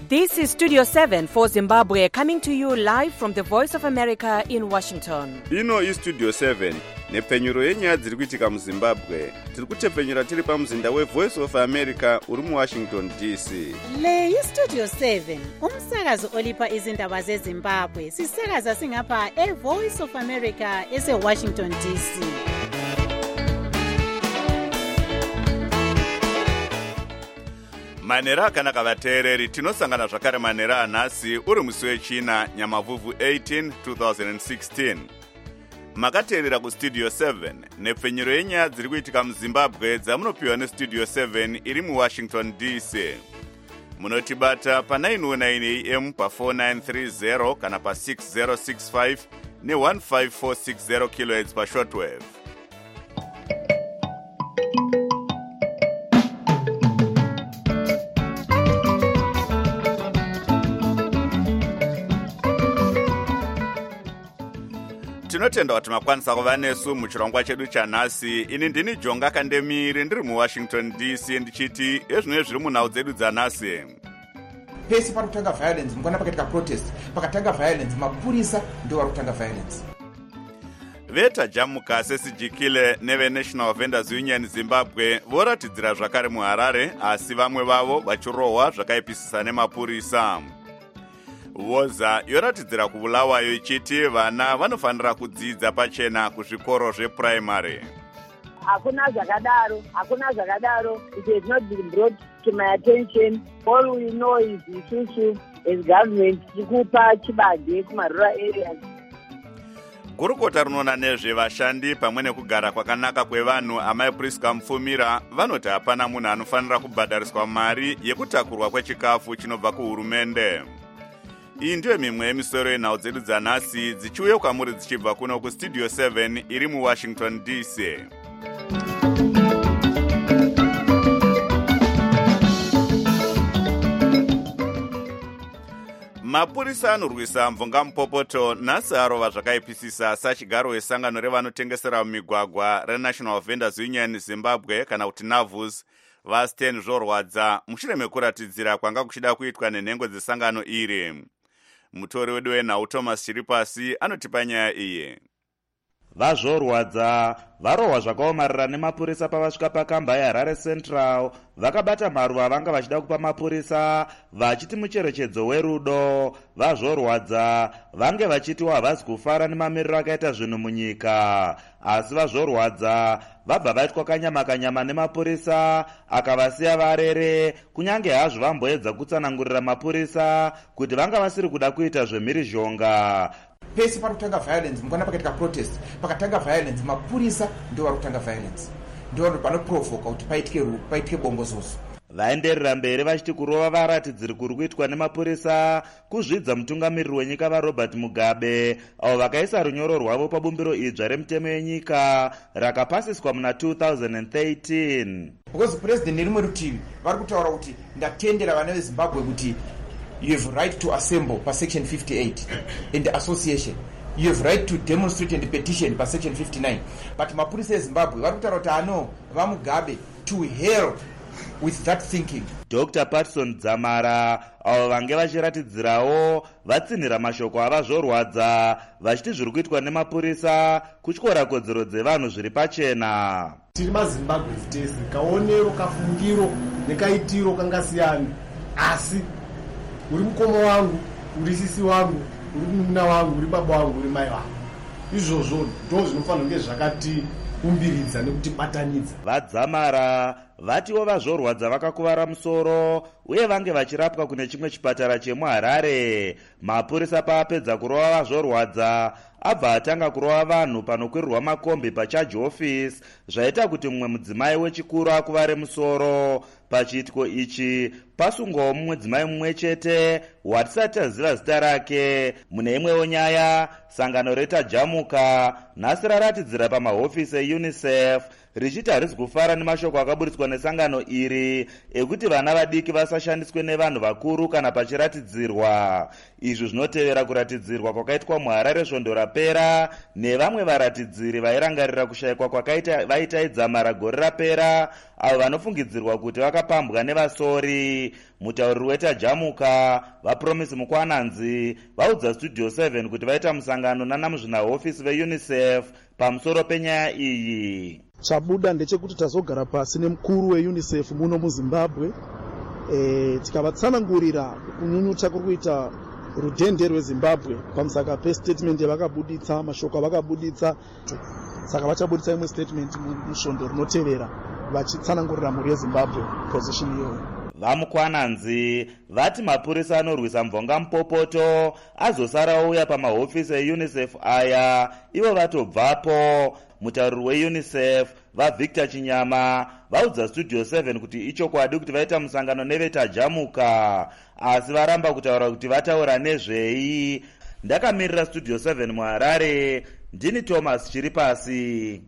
This is Studio 7 for Zimbabwe, coming to you live from the Voice of America in Washington. Ino is Studio 7, nepfenyuro yenyaya dziri kuitika muZimbabwe. Tiri kutepfenyura tiri pamuzinda weVoice of America uri muWashington DC. Le iStudio 7, umsakazo olipa izindaba zeZimbabwe. Sisakaza singapha eVoice of America eseWashington DC. Manera akanaka vateereri, tinosangana zvakare manera anhasi uri musi wechina Nyamavhuvhu 18 2016. Makateerera kuStudio 7 nepfenyuro yenyaya dziri kuitika muZimbabwe dzamunopiwa neStudio 7 iri muWashington DC. Munotibata pa909 AM pa4930 kana pa6065 ne15460 kHz pashortwave. Tinotenda kuti makwanisa kuva nesu muchirongwa chedu chanhasi. Ini ndini Jonga Kandemiri ndiri muWashington DC ndichiti ezvinenge zviri munhau dzedu dzanhasi. Pese parikutanga violence, mukana pakaita protest, pakatanga violence, mapurisa ndio varikutanga violence. Vetajamuka sesijikile neveNational Vendors Union Zimbabwe voratidzira zvakare muHarare, asi vamwe vavo vachirohwa zvakaipisisa nemapurisa. Woza yoratidzira kubulawayo ichiti vana vanofanira kudzidza pachena kuzvikoro zveprimary. Hakuna zvakadaro. It has not been brought to my attention. All we know is isusu as government tikupa chibage kumarural areas. Gurukota rinoona nezvevashandi pamwe nekugara kwakanaka kwevanhu Amai Priska Mufumira vanoti hapana munhu anofanira kubhadhariswa mari yekutakurwa kwechikafu chinobva kuhurumende. Iyi ndiyo mimwe yemisoro yenhau dzedu dzanhasi dzichiuya kwamuri dzichibva kuno kuStudio 7 iri muWashington DC. Mapurisa anorwisa mvungamupopoto nhasi arova zvakaipisisa sachigaro wesangano revanotengesera mumigwagwa reNational Vendors Union Zimbabwe kana kuti NAVUZ vaStan zvorwadza mushure mekuratidzira kwanga kuchida kuitwa nenhengo dzesangano iri. Mutori wedu wenhau Thomas Chiripasi anotipa nyaya iyi. Vazvorwadza varohwa zvakaomarara nemapurisa pavasvika pakamba yeHarare Central vakabata maruva vanga vachida kupa mapurisa vachiti mucherechedzo werudo. Vazvorwadza vange vachitiwa havasi kufara nemamiriro akaita zvinhu munyika, asi vazvorwadza vabva vaitwa kanyama nemapurisa akavasiya varere, kunyange hazvo vamboedza kutsanangurira mapurisa kuti vanga vasiri kuda kuita zvemhirizhonga. Pese parikutanga violence, mukana pakaita protest, pakatanga violence, mapurisa ndio varikutanga violence. Ndio vanoprovoka kuti paitike bongozozo. Vaenderera mberi vachiti kurova varatidziri kuri kuitwa nemapurisa kuzvidza mutungamiriri wenyika vaRobert Mugabe, avo vakaisa runyoro rwavo pabumbiro idzva remutemo yenyika rakapasiswa muna 2013. Because president nerimwe rutivi vari kutaura kuti ndatendera vana veZimbabwe kuti you have right to assemble per section 58 in the association. You have right to demonstrate and petition per section 59. But mapurisa eZimbabwe vari kutaura kuti ano vaMugabe to hell with that thinking. Dr. Patson Dzamara avo vange vachiratidzirawo vatsinhira mashoko avazvorwadza vachiti zviri kuitwa nemapurisa kutyora kodzero dzevanhu zviri pachena. Tiri maZimbabwe tese kaonero kafungiro nekaitiro kangasiyana, asi uri mukoma wangu, uri sisi wangu, uri munun'una wangu, uri baba wangu, uri mai wangu. Izvozvo ndo zvinofanira kunge zvakatiumbiridza nekutibatanidza. Vadzamara vatiwo vazvorwadza vakakuvara musoro uye vange vachirapwa kune chimwe chipatara chemuHarare. Mapurisa paapedza kurova vazvorwadza abva atanga kurova vanhu panokwirirwa makombi pachaji office, zvaita kuti mumwe mudzimai wechikuru akuvare musoro. Pachiitiko ichi pasungwawo mumwe dzimai mumwe chete watisati taziva zita rake. Mune imwewo nyaya, sangano retajamuka nhasi raratidzira pamahofisi eUNICEF richiti harisi kufara nemashoko akaburitswa nesangano iri ekuti vana vadiki vasashandiswe nevanhu vakuru kana pachiratidzirwa. Izvi zvinotevera kuratidzirwa kwakaitwa muHarare svondo rapera nevamwe varatidziri vairangarira kushayikwa kwakaita vaita Dzamara gore rapera, avo vanofungidzirwa kuti vakapambwa nevasori. Mutauriri wetajamuka vaPromise Mukwananzi vaudza Studio 7 kuti vaita musangano nanamuzvinahofisi veUNICEF pamusoro penyaya iyi. Chabuda ndechekuti tazogara pasi nemukuru weUNICEF muno muZimbabwe tikavatsanangurira kunyunyuta kuri kuita rudhende rweZimbabwe pamusaka pestatement yavakabuditsa, mashoko avakabuditsa. Saka vachabuditsa imwe statement musvondo rinotevera vachitsanangurira mhuri yeZimbabwe position iyoyo. VaMukwananzi vati mapurisa anorwisa mvongamupopoto azosara ouya pamahofisi eUNICEF aya ivo vatobvapo. Mutauriri weUNICEF vaVictor Chinyama vaudza Studio 7 kuti ichokwadi kuti vaita musangano nevetajamuka, asi varamba kutaura kuti vataura nezvei. Ndakamirira Studio 7 muHarare, ndini Thomas Chiripasi.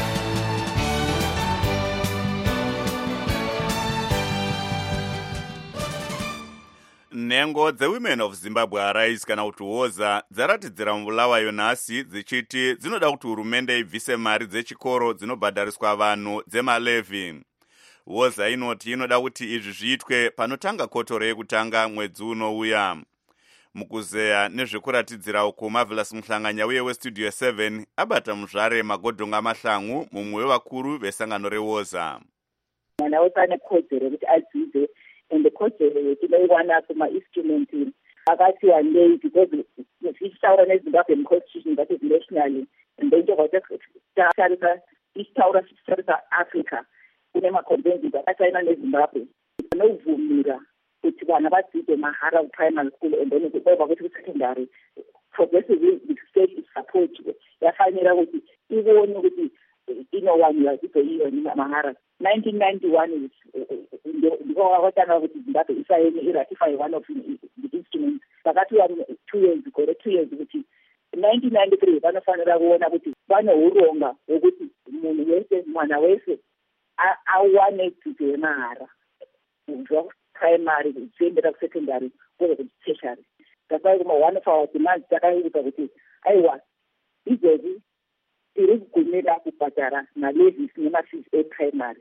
Nhengo dzeWomen of Zimbabwe Arise kana kuti Woza dzaratidzira mubulawayo nhasi dzichiti dzinoda kuti hurumende ibvise mari dzechikoro dzinobhadhariswa vanhu dzemalevi. Woza inoti inoda kuti izvi zviitwe panotanga kotoro yekutanga mwedzi unouya. Mukuzeya nezvekuratidzira uku Marvelous Muhlanganya uye weStudio 7 abata muzvare Magodhonga Mahlangu mumwe wevakuru vesangano reWoza. Mwana wese ane kodzero kuti adzidze ende kodzero tinoiwana kuma-instrument akati wandei because tichitaura neZimbabwe constitution that is nationally and then tatarisa tichitarisa Africa kune maconventions akasaina neZimbabwe anobvumira kuti vana vadzidze mahara kuprimary school and then kubva kuti kusecondary progressively the state is support yafanira kuti ione kuti inowanira dzidzo iyo mahara. 1991 ndiko vakatanga kuti Zimbabwe isaine iratify one of the instruments. Vakati 2 years ago, 2 years kuti 1993 vanofanira kuona kuti vane uronga hwekuti munhu wese mwana wese awane dzidzo yemahara kubva primary kuchiendera kusecondary kuenda kutertiary. That's why one of our demands takaita kuti aiwa izvozvi tiri kugumira kubhadhara malevies nemafees eprimary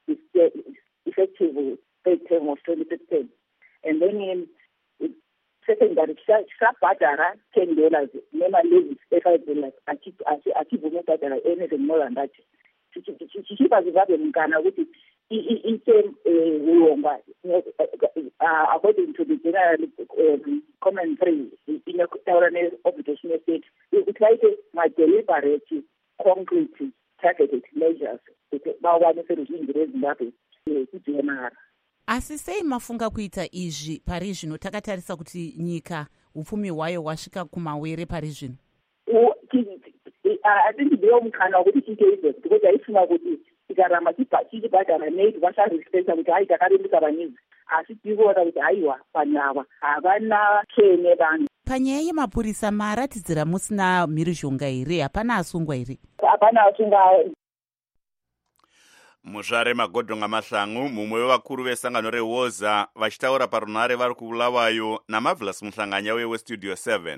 effective third term of 2016, and then in secondary tisabhadhara $10 nemalevies $5 achibvume kubhadhara anything more than that. Tichipa Zimbabwe mukana kuti ite urongwa according to the general commentary inokutaura neobligation estate kuti vaite madeliberate concrete targeted measures kuti vawanise ruzhinji rweZimbabwe dzidzo yemahara. Asi sei mafunga kuita izvi pari zvino takatarisa kuti nyika upfumi hwayo hwasvika kumawere pari zvino? Hatindi ndiwo mukana wekuti tiite izvozvo because haifunga kuti tikaramba tichibhadhara naid vasarespecta kuti hai takarembesa vanyidzi, asi tiriona kuti haiwa vanhu ava havana kene vanhu. Panyaya yemapurisa maratidzira musina mhirizhonga here? Hapana asungwa here? Hapana asungwa. Muzvare Magodhonga Mahlangu mumwe wevakuru vesangano reWoza vachitaura parunhare vari kubulawayo naMarvelous Muhlanganya uye weStudio 7.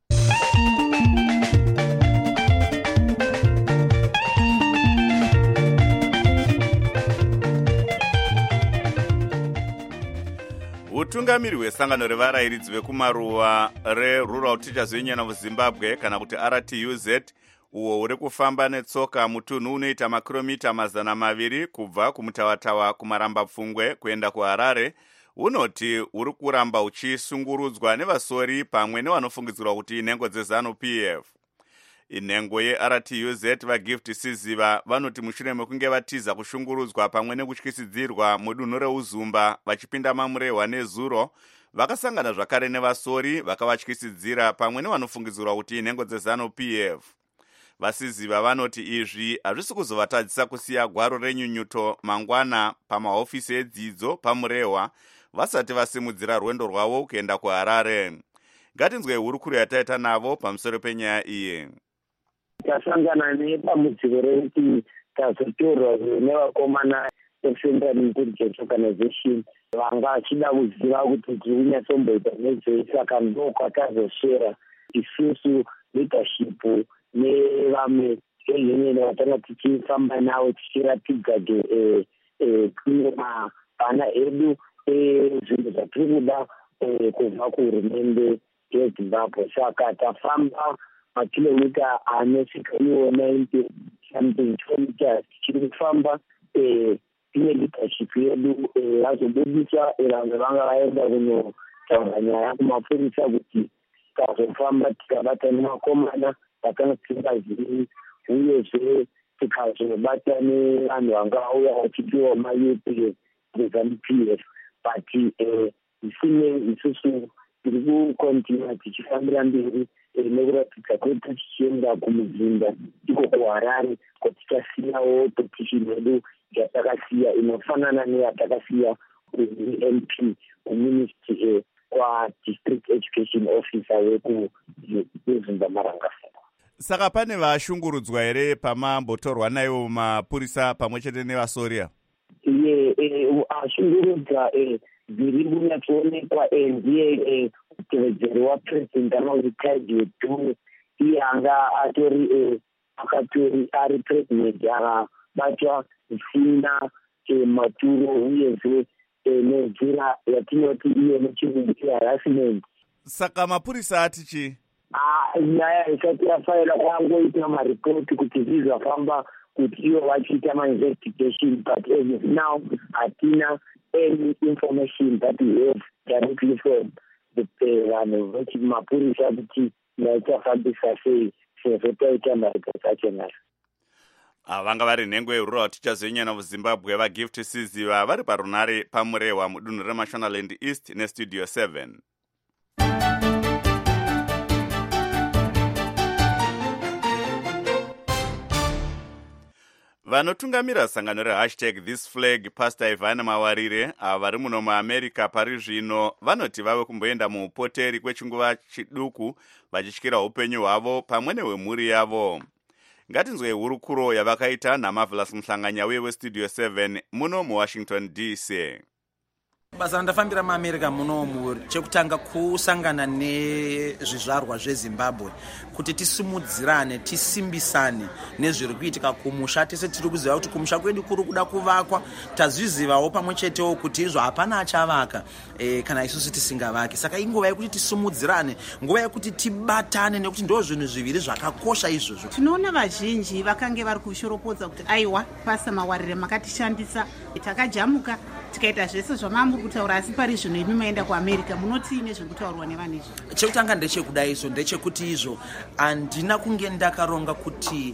Utungamiri hwesangano revarayiridzi vekumaruwa reRural Teachers Union of Zimbabwe kana kuti RTUZ uwo huri kufamba netsoka mutunhu unoita makilomita 200 kubva kumutawatawa kumaramba-pfungwe kuenda kuHarare unoti huri kuramba uchisungurudzwa nevasori pamwe nevanofungidzirwa kuti inhengo dzeZANU-PF. Inhengo yeRTUZ vaGift Siziva vanoti mushure mekunge vatiza kushungurudzwa pamwe nekutyisidzirwa mudunhu reUzumba vachipinda mamurehwa nezuro vakasangana zvakare nevasori vakavatyisidzira pamwe nevanofungidzirwa kuti inhengo dzeZANU-PF. Vasiziva vanoti izvi hazvisi kuzovatadzisa kusiya gwaro renyunyuto mangwana pamahofisi edzidzo pamurehwa vasati vasimudzira rwendo rwavo kuenda kuHarare. Ngatinzwe hurukuru yataita navo pamusoro penyaya iyi. Tasangana nepamudziro rekuti tazotorwa nevakomana veCentral Intelligence Organization vanga vachida kuziva kuti tiri kunyatsomboita nezvei, saka ndokwatazoshera isusu leadership nevamwe vezvimwe vatanga tichifamba navo tichiratidza kune mabhana edu zvinhu zvatiri kuda kubva kuhurumende yeZimbabwe. Saka tafamba makilomita anosvika iwo 90 something kilometers tichiri kufamba ine leadership yedu vazobudisa vamwe vanga vaenda kunotaura nyaya kumapurisa kuti tikazofamba tikabata nemakomana vakanga tisingazivi, uyezve tikazobata nevanhu vanga vauya vachipiwa mayup nezanupf. But isine isusu tiri kukontinua tichifambira mberi nekuratidza kuti tichienda kumuzinda iko kuHarare kwatichasiyawo petition yedu yatakasiya inofanana neyatakasiya kuMP kuministry kwa-district education officer weZimbabwe. Saka pane vashungurudzwa here pamambotorwa naivo mapurisa pamwe chete nevasoria? Ashungurudzwa zviri kunyatsoonekwa ndiye mutevedzeri wapresident anonzi Taidi Dube. Iye anga akatori ari president akabatwa zvisina maturo, uyezve nenzira yatinoti iye nechirungu harassment. Saka mapurisa ati chii? Nyaya isati yafaira kwangoita maripoti kuti zvizvafamba kuti ivo vachiita ma-investigation, but as of now hatina any information that we have directly from vanhu vechimapurisa kuti ngaichafambisa sei sezvo taita maripoti acho nayo. Vanga vari nhengo yerura tichazoinyana muZimbabwe vaGift Siziva vari parunare pamurehwa mudunhu reMashonaland East neStudio 7. Vanotungamira sangano #ThisFlag Pastor Ivan Mawarire vari muno muAmerica pari zvino vanoti vave kumboenda muupoteri kwechinguva chiduku vachityira upenyu hwavo pamwe nehwemhuri yavo. Ngatinzwe hurukuro yavakaita naMarvelous Mhlanganya weStudio 7 muno muWashington DC. Basa randafambira muAmerica munomu chekutanga kusangana nezvizvarwa zveZimbabwe kuti tisimudzirane, tisimbisane nezviri kuitika kumusha. Tese tiri kuziva kuti kumusha kwedu kuri kuda kuvakwa, tazvizivawo pamwe chetewo kuti izvo hapana achavaka kana isusu tisingavaki. Saka inguva yekuti tisimudzirane, nguva yekuti tibatane, nekuti ndo zvinhu zviviri zvakakosha izvozvo. Tinoona vazhinji vakange vari kushoropodza kuti aiwa Pastor Mawarire makatishandisa, takajamuka tikaita zvese zvamamuri kutaura, asi pari zvino imi maenda kuAmerica munoti nezviri kutaurwa nevanhu izvo. Chekutanga ndechekudai izvo, ndechekuti izvo handina kunge ndakaronga kuti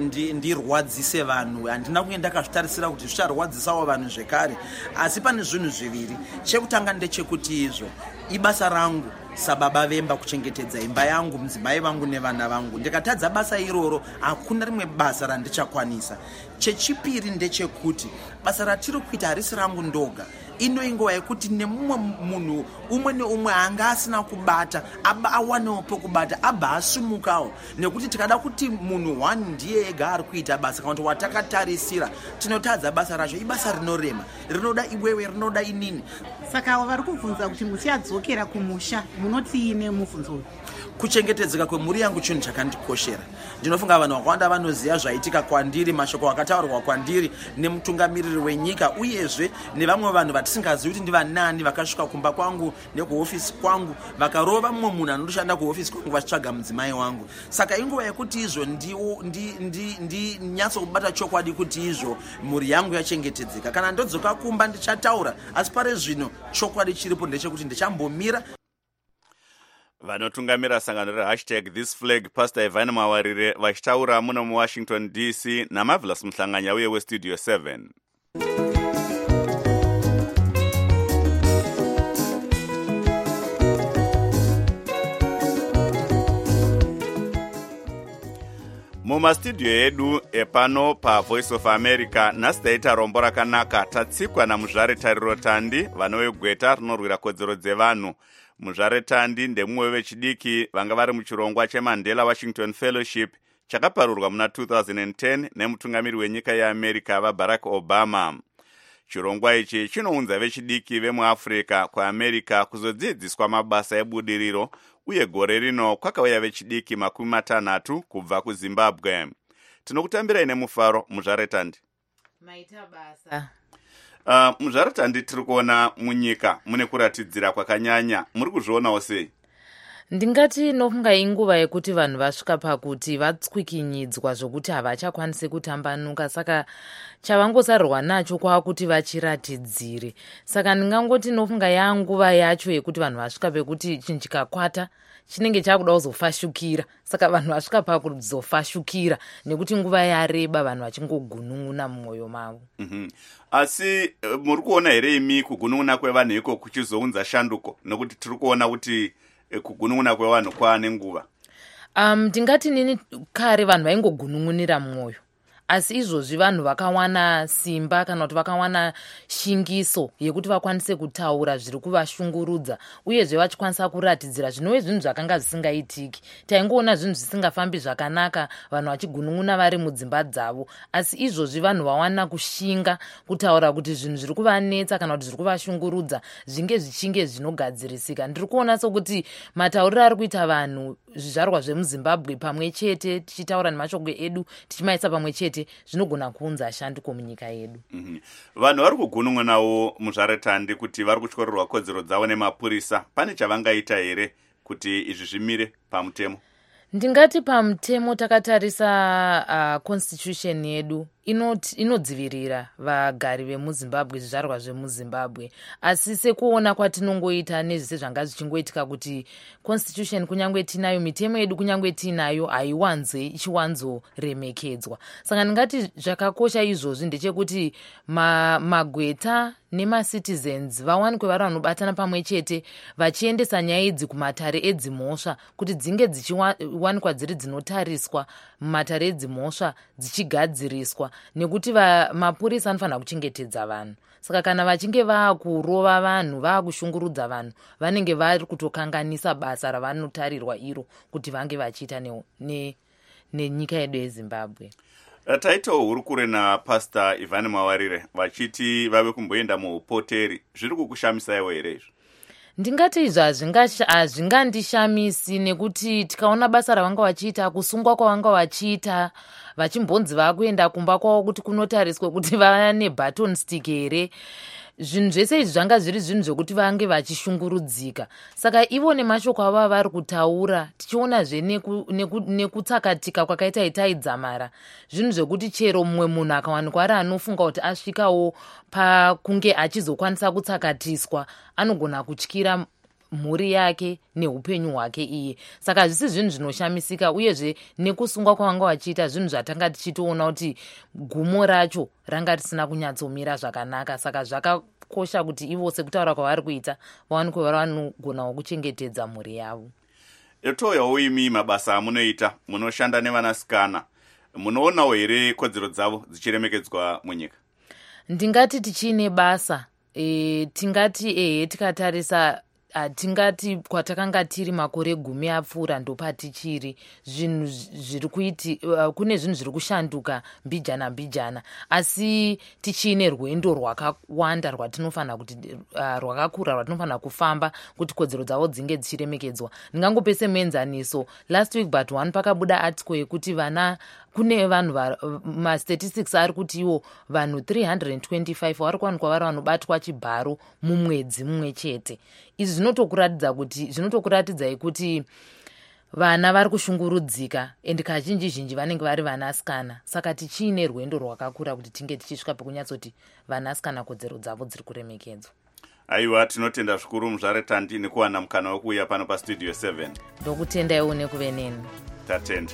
ndirwadzise vanhu, handina kunge ndakazvitarisira kuti zvicharwadzisawo vanhu zvekare, asi pane zvinhu zviviri. Chekutanga ndechekuti izvo ibasa rangu sababa vemba kuchengetedza imba yangu, mudzimai vangu nevana vangu. Ndikatadza basa iroro hakuna rimwe basa randichakwanisa. Chechipiri ndechekuti basa ratiri kuita harisi rangu ndoga. Ino inguva yekuti nemumwe munhu umwe neumwe anga asina kubata awanewo pokubata, abva asumukawo, nekuti tikada kuti munhu 1 ndiye ega ari kuita basa kana kuti watakatarisira tinotadza basa racho. Ibasa rinorema, rinoda iwewe, rinoda inini. Saka vari kubvunza kuti muchadzokera kumusha munoti ine mubvunzo uyu? Kuchengetedzeka kwemhuri yangu chinhu chakandikoshera. Ndinofunga vanhu vakawanda vanoziva zvaitika kwandiri, mashoko akataurwa kwandiri nemutungamiriri wenyika, uyezve nevamwe vanhu vatisingazivi kuti ndivanani vakasvika kumba kwangu nekuhofisi kwangu vakarova mumwe munhu anoshanda kuhofisi kwangu vachitsvaga mudzimai wangu. Saka inguva yekuti izvo ndinyatso kubata chokwadi kuti izvo mhuri yangu yachengetedzeka. Kana ndodzoka kumba ndichataura, asi pari zvino chokwadi chiripo ndechekuti ndichambomira. Vanotungamira sangano #ThisFlag Pastor Ivan Mawarire vachitaura muno muWashington DC naMarvelous Mhlanganya weStudio 7. Mumastudio edu epano paVoice of America nhasi taita rombo rakanaka. Tatsikwa naMuzvare Tariro Tandi vanovegweta rinorwira kodzero dzevanhu. Muzvare Tandi ndemumwe vechidiki vanga vari muchirongwa cheMandela Washington Fellowship chakaparurwa muna 2010 nemutungamiri wenyika yeAmerica vaBarack Obama. Chirongwa ichi chinounza vechidiki vemuAfrica kuAmerica kuzodzidziswa mabasa ebudiriro, uye gore rino kwakauya vechidiki 60 kubva kuZimbabwe. Tinokutambirai nemufaro Muzvare Tandi. Maita basa. Muzvaratandi tiri kuona munyika mune kuratidzira kwakanyanya, muri kuzvionawo sei? Ndingati nofunga inguva yekuti vanhu vasvika pakuti vatswikinyidzwa zvokuti havachakwanisi kutambanuka, saka chavangosarwa nacho kwakuti vachiratidzire. Saka ndingangoti nofunga yanguva yacho yekuti vanhu vasvika pekuti chinhu chikakwata chinenge chakuda kuzofashukira, saka vanhu vasvika pakuzofashukira nekuti nguva yareba vanhu vachingogunun'una mumwoyo mavo. Asi muri kuona here imi kugunun'una kwevanhu iko kuchizounza shanduko, nekuti tiri kuona kuti kugunun'una kwevanhu kwaane nguva? Ndingati nini kare vanhu vaingogunun'unira mwoyo, asi izvozvi vanhu vakawana simba kana kuti vakawana shingiso yekuti vakwanise kutaura zviri kuvashungurudza, uyezve vachikwanisa kuratidzira zvinove zvinhu zvakanga zvisingaitiki. Taingoona zvinhu zvisingafambi zvakanaka, vanhu vachigunun'una vari mudzimba dzavo, asi izvozvi vanhu vawana kushinga kutaura kuti zvinhu zviri kuvanetsa kana kuti zviri kuvashungurudza zvinge zvichinge zvinogadzirisika. Ndiri kuona sokuti matauriro ari kuita vanhu zvizvarwa zvemuzimbabwe pamwe chete, tichitaura nemashoko edu tichimaisa pamwe chete, zvinogona kuunza shanduko munyika yedu. Vanhu vari kugunun'unawo muzvaratandi kuti vari kutyorerwa kodzero dzavo nemapurisa. Pane chavangaita here kuti izvi zvimire pamutemo? Ndingati pamutemo takatarisa constitution yedu inodzivirira vagari vemuzimbabwe, zvizvarwa zvemuzimbabwe, asi sekuona kwatinongoita nezvese zvanga zvichingoitika kuti constitution kunyange tinayo, mitemo yedu kunyange tinayo, haiwanze ichiwanzoremekedzwa. Saka ndingati zvakakosha izvozvi ndechekuti magweta nemacitizens vawanikwe vari vanobatana pamwe chete vachiendesa nyaya idzi kumatare edzimhosva kuti dzinge dzichiwanikwa dziri dzinotariswa mumatare edzimhosva dzichigadziriswa, nekuti mapurisa anofanira kuchengetedza vanhu. Saka kana vachinge vaakurova vanhu, vaakushungurudza vanhu, vanenge vari kutokanganisa basa ravanotarirwa iro kuti vange vachiita nenyika yedu yeZimbabwe. Taitawo hurukure naPastor Ivan Mawarire vachiti vave kumboenda muupoteri. Zviri kukushamisaiwo here izvo? Ndingati izvo hazvingandishamisi, nekuti tikaona basa ravanga vachiita, kusungwa kwavanga vachiita, vachimbonzi vakuenda kumba kwavo kuti kunotariswe kuti vane button stick here, zvinhu zvese izvi zvanga zviri zvinhu zvokuti vange vachishungurudzika. Saka ivo nemashoko avo vari kutaura, tichionazve nekutsakatika kwakaita itaidzamara, zvinhu zvokuti chero mumwe munhu akawanikwa ari anofunga kuti asvikawo pakunge achizokwanisa kutsakatiswa, anogona kutyira mhuri yake neupenyu hwake iye. Saka hazvisi zvinhu zvinoshamisika, uyezve nekusungwa kwavanga vachiita zvinhu zvatanga tichitoona kuti gumo racho ranga risina kunyatsomira zvakanaka. Saka zvakakosha kuti ivo sekutaura kwavari kuita vawanikwe vari vanogonawo kuchengetedza mhuri yavo. Toyawo imi mabasa amunoita, munoshanda nevanasikana, munoonawo here kodzero dzavo dzichiremekedzwa munyika? Ndingati tichine basa, tingati tikatarisa tingati kwatakanga tiri makore 10 apfuura ndopatichiri zvinhu zviri kuiti, kune zvinhu zviri kushanduka mbijana, asi tichine rwendo rwakawanda rwatinofanira kuti rwakakura rwatinofanira kufamba kuti kodzero dzavo dzinge dzichiremekedzwa. Ndingangopese muenzaniso, last week but one pakabuda article yekuti kune vanhu ma-statistics ari kuti iwo vanhu 325 vari kuwanikwa vari vanobatwa chibharo mumwedzi mumwe chete. Izvi zvinotokuratidzai kuti vana vari kushungurudzika, endi kazhinji vanenge vari vanasikana. Saka tichine rwendo rwakakura kuti tinge tichisvika pekunyatsoti vanasikana kodzero dzavo dziri kuremekedzwa. Aiwa, tinotenda zvikuru muzvaratandi nekuwana mukana wekuuya pano pastudio 7. Ndokutendaiwo nekuve neni. Tatenda.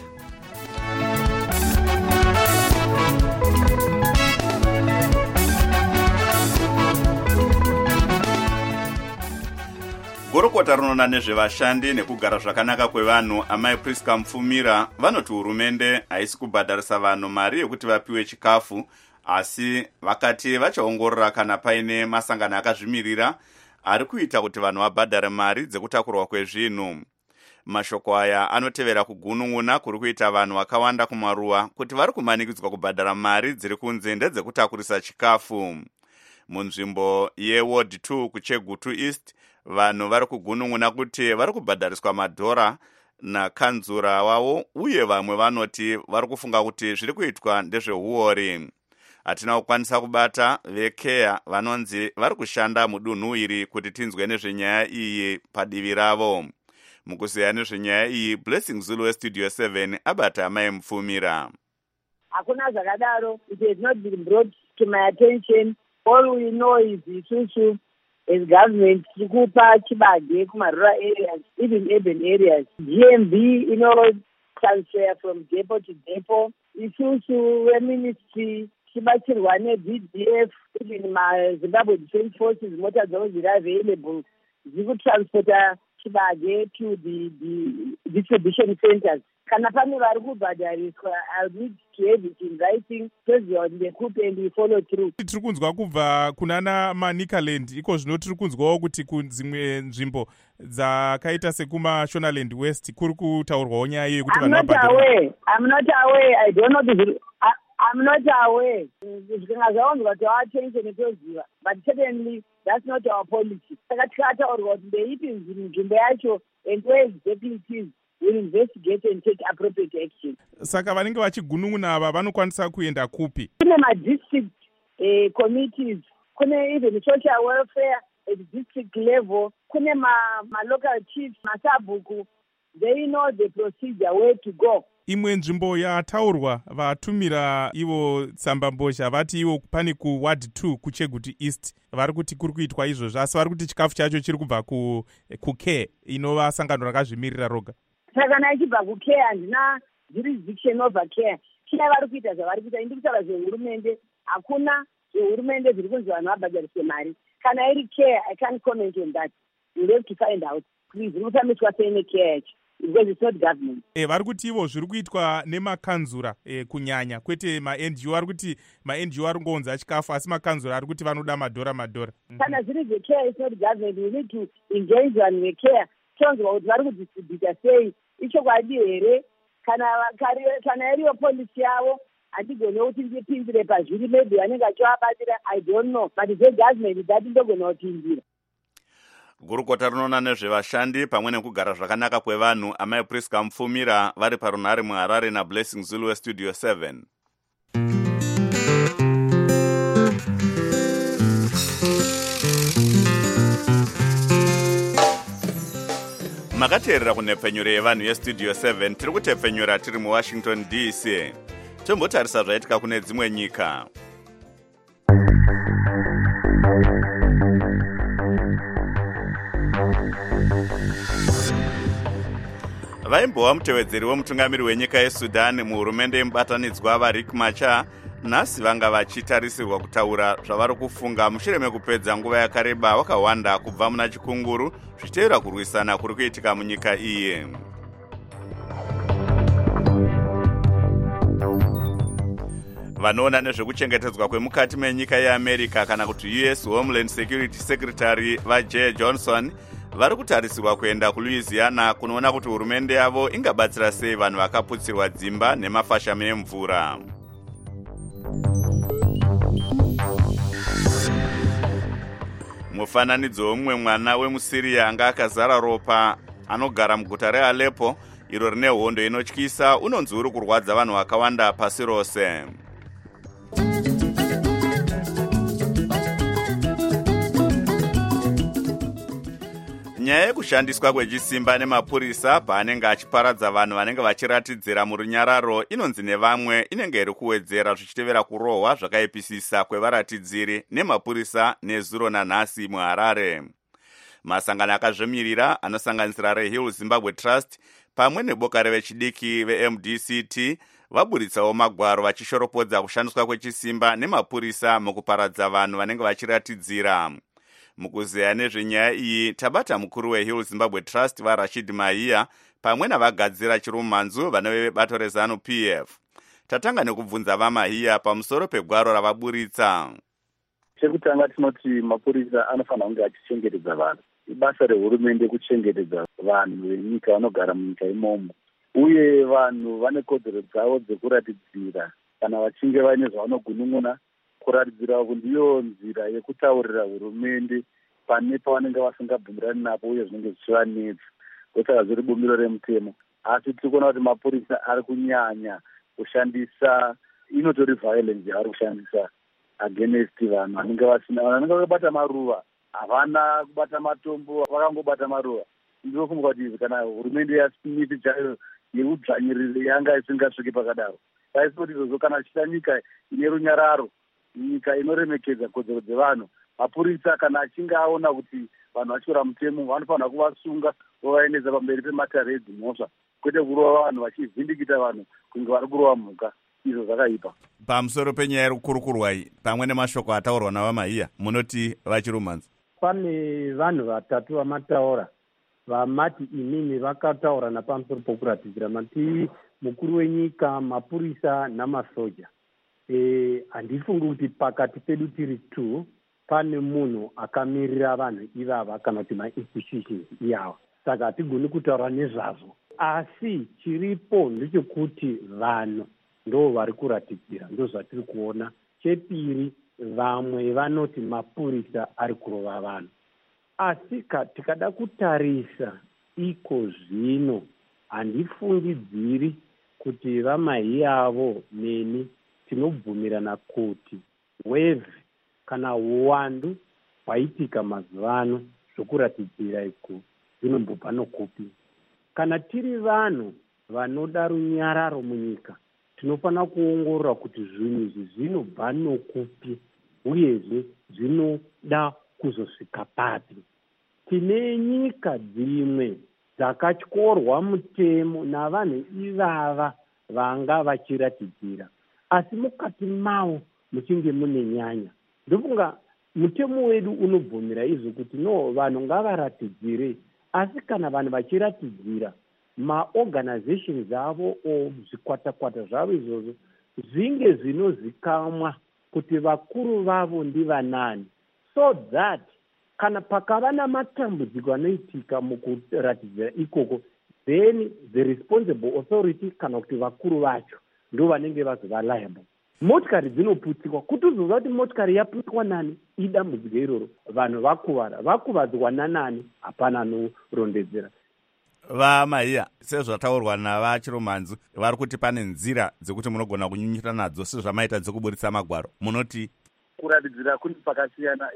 Gorokota rinona nezvevashandi nekugara zvakanaka kwevanhu amai Priska Mupfumira vanoti hurumende haisi kubhadharisa vanhu mari yekuti vapiwe chikafu, asi vakati vachaongorora kana paine masangano akazvimirira ari kuita kuti vanhu vabhadhare mari dzekutakurwa kwezvinhu. Mashoko aya anotevera kugunun'una kuri kuita vanhu vakawanda kumaruwa kuti vari kumanikidzwa kubhadhara mari dziri kunze ndedzekutakurisa chikafu. Munzvimbo yeWard 2 kuChegutu East, vanhu vari kugunun'una kuti vari kubhadhariswa madhora nakanzura wavo, uye vamwe vanoti vari kufunga kuti zviri kuitwa ndezvehuori. hatina kukwanisa kubata vekea vanonzi vari kushanda mudunhu iri kuti tinzwe nezvenyaya iyi padivi ravo. Mukuziya nezvenyaya iyi, Blessing Zulu westudio 7 abata amai Mupfumira. Hakuna zvakadaro. It has not been brought to my attention. All we know is isusu as government tikupa chibage kumarural areas, even urban areas. GMB, transfer from depot to depot. Isusu ministry chibatsirwa neBDF, even Zimbabwe Defense Forces, mota dzavo dziri available dzikutransporta chibage to the distribution centers. Kana pane vari kubhadhariswa, I'll need to have it in writing so that they could and we follow through. Tiri kunzwa kubva kunana Manicaland, iko zvino tiri kunzwawo kuti kunzimwe nzvimbo dzakaita sekumaShonaland West kuri kutaurwawo nyaya iyo kuti vanhu vabhadhariswa. I'm not aware. I don't know this. I'm not aware. Zvikange zvaonzwa kuti attention itoziva, but certainly that's not our policy. Saka tikataurwa kuti ndeipi nzvimbo yacho and where exactly it is. Will investigate and take appropriate action. Saka vanenge vachigunun'una ava vanokwanisa kuenda kupi? Kune district committees, kune even social welfare at district level, kune local chiefs, masabhuku, they know the procedure where to go. Imwe nzvimbo yataurwa vatumira ivo tsambambozha vati ivo pane kuward 2 kuChegutu East vari kuti kuri kuitwa izvozvo, asi vari kuti chikafu chacho chiri kubva kuCare inova sangano rakazvimirira roga. Saka nachibva kuCare handina jurisdiction over Care. Care vari kuita zvavari kuita. Indi kutaura zvehurumende. Hakuna zvehurumende zviri kunzi vanhu vabhadhariswe mari. Kana iri Care, I can't comment on that. You have to find out. Please, zviri kutambiswa sei neCare yacho. Because it's not government. Vari kuti ivo zviri kuitwa nemakanzura kunyanya kwete ma-NGO. Vari kuti ma-NGO ari kungounza chikafu asi makanzura ari kuti vanoda madhora. Kana zviri zveCare, it's not government. We need to engage vanhu veCare. Tonzwa kuti vari kudistribhuta sei. Ichokwadi here kana iriyo polisi yavo handigone kuti ndipindire pazviri, maybe vanenge vachivabatira, I don't know, but government that ndogona kupindira. Gurukota rinoona nezvevashandi pamwe nekugara zvakanaka kwevanhu, amai Priska Mupfumira vari parunhare muHarare naBlessing Zulu westudio 7. Makateerera kunhepfenyuro yevanhu yestudio 7. Tiri kutepfenyura tiri muWashington DC. Tombotarisa zvaitika kune dzimwe nyika. Vaimbova mutevedzeri wemutungamiri wenyika yeSudan muhurumende yemubatanidzwa vaRiek Machar nhasi vanga vachitarisirwa kutaura zvavari kufunga mushure mekupedza nguva yakareba vakawanda kubva muna chikunguru zvichiteera kurwisana kuri kuitika munyika iyi. Vanoona nezvekuchengetedzwa kwemukati menyika yeAmerica kana kuti US Homeland Security Secretary vaJay Johnson vari kutarisirwa kuenda kuLouisiana kunoona kuti hurumende yavo ingabatsira sei vanhu vakaputsirwa dzimba nemafashame emvura. Mufananidzo womumwe mwana wemuSiria anga akazara ropa anogara muguta reAleppo iro rine hondo inotyisa unonzi uri kurwadza vanhu vakawanda pasi rose. Nyaya yekushandiswa kwechisimba nemapurisa paanenge achiparadza vanhu vanenge vachiratidzira murunyararo inonzi nevamwe inenge iri kuwedzera zvichitevera kurohwa zvakaipisisa kwevaratidziri nemapurisa nezuro nanhasi muHarare. Masangano akazvimirira anosanganisira reHill Zimbabwe Trust pamwe neboka revechidiki veMDCT vaburitsawo magwaro vachishoropodza kushandiswa kwechisimba nemapurisa mukuparadza vanhu vanenge vachiratidzira. Mukuzeya nezvenyaya iyi tabata mukuru weHill Zimbabwe Trust vaRashid Mahia pamwe navagadzira chirumanzu vanove vebato reZanu PF. Tatanga nekubvunza vaMahia pamusoro pegwaro ravaburitsa. Chekutanga tinoti mapurisa anofanira kunge achichengetedza vanhu. Ibasa rehurumende kuchengetedza vanhu venyika vanogara munyika imomo. Uye vanhu vane kodzero dzavo dzekuratidzira kana vachinge vaine zvavanogunun'una. Kuratidzira ndiyo nzira yekutaurira hurumende pane pavanenge vasingabvumirani napo uye zvinenge zvichivanetsa. Ndosaka zviri bumbiro remutemo. Asi tiri kuona kuti mapurisa ari kunyanya kushandisa inotori violence yavari kushandisa against vanhu vanenge vakabata maruva, havana kubata matombo, vakangobata maruva. Ndinofunga kuti kana hurumende yasimiti chayo yeudzvanyiriri yanga isingasviki pakadaro, taisoti izvozvo kana achida nyika ine runyararo, nyika inoremekedza kodzero dzevanhu, mapurisa kana achinge aona kuti vanhu vachiora mutemo vanofanira kuvasunga vovaendesa pamberi pematare edzimhosva, kwete kurova vanhu vachivhindikita vanhu kunge vari kurova mhuka. Izvo zvakaipa. Pamusoro penyaya iri kukurukurwai pamwe nemashoko ataurwa navamahiya, munoti vachirumanzi? Pane vanhu vatatu vamataura vamati inini vakataura napamusoro pokuratidzira mati mukuru wenyika, mapurisa namasoja. Handifungi kuti pakati pedu tiri tu pane munhu akamirira vanhu ivava kana kuti ma-institutions iyava. Saka hatigoni kutaura nezvazvo. Asi chiripo ndechekuti vanhu ndo vari kuratidzira, ndo zvatiri kuona. Chepiri, vamwe vanoti mapurisa ari kurova vanhu. Asi tikada kutarisa iko zvino, handifungidziri kuti vamahiyavo neni tinobvumirana kuti wave kana uwandu hwaitika mazuvano zvokuratidzira iko zvinombobva nokupi. Kana tiri vanhu vanoda runyararo munyika, tinofanira kuongorora kuti zvinhu izvi zvinobva nokupi uyezve zvinoda kuzosvika papi. Tine nyika dzimwe dzakatyorwa mutemo navanhu ivava vanga vachiratidzira, asi mukati mavo muchinge mune nyanya. Ndofunga mutemo wedu unobvumira izvo kuti no, vanhu ngavaratidzire, asi kana vanhu vachiratidzira, maorganizations avo o zvikwata-kwata zvavo izvozvo zvinge zvinozikamwa kuti vakuru vavo ndivanani, so that kana pakava namatambudziko anoitika mukuratidzira ikoko, then the responsible authority kana kuti vakuru vacho ndo vanenge vazova liable. Motikari dzinoputswa, kuti uzoziva kuti motikari yaputswa nani idambudziko iroro, vanhu vakuvadzwa nanani, hapana anorondedzera. Vamahiya, sezvataurwa navachiromanzi, vari kuti pane nzira dzekuti munogona kunyunyuta nadzo sezvamaita dzekuburitsa magwaro, munoti? Kuratidzira kune pakasiyana.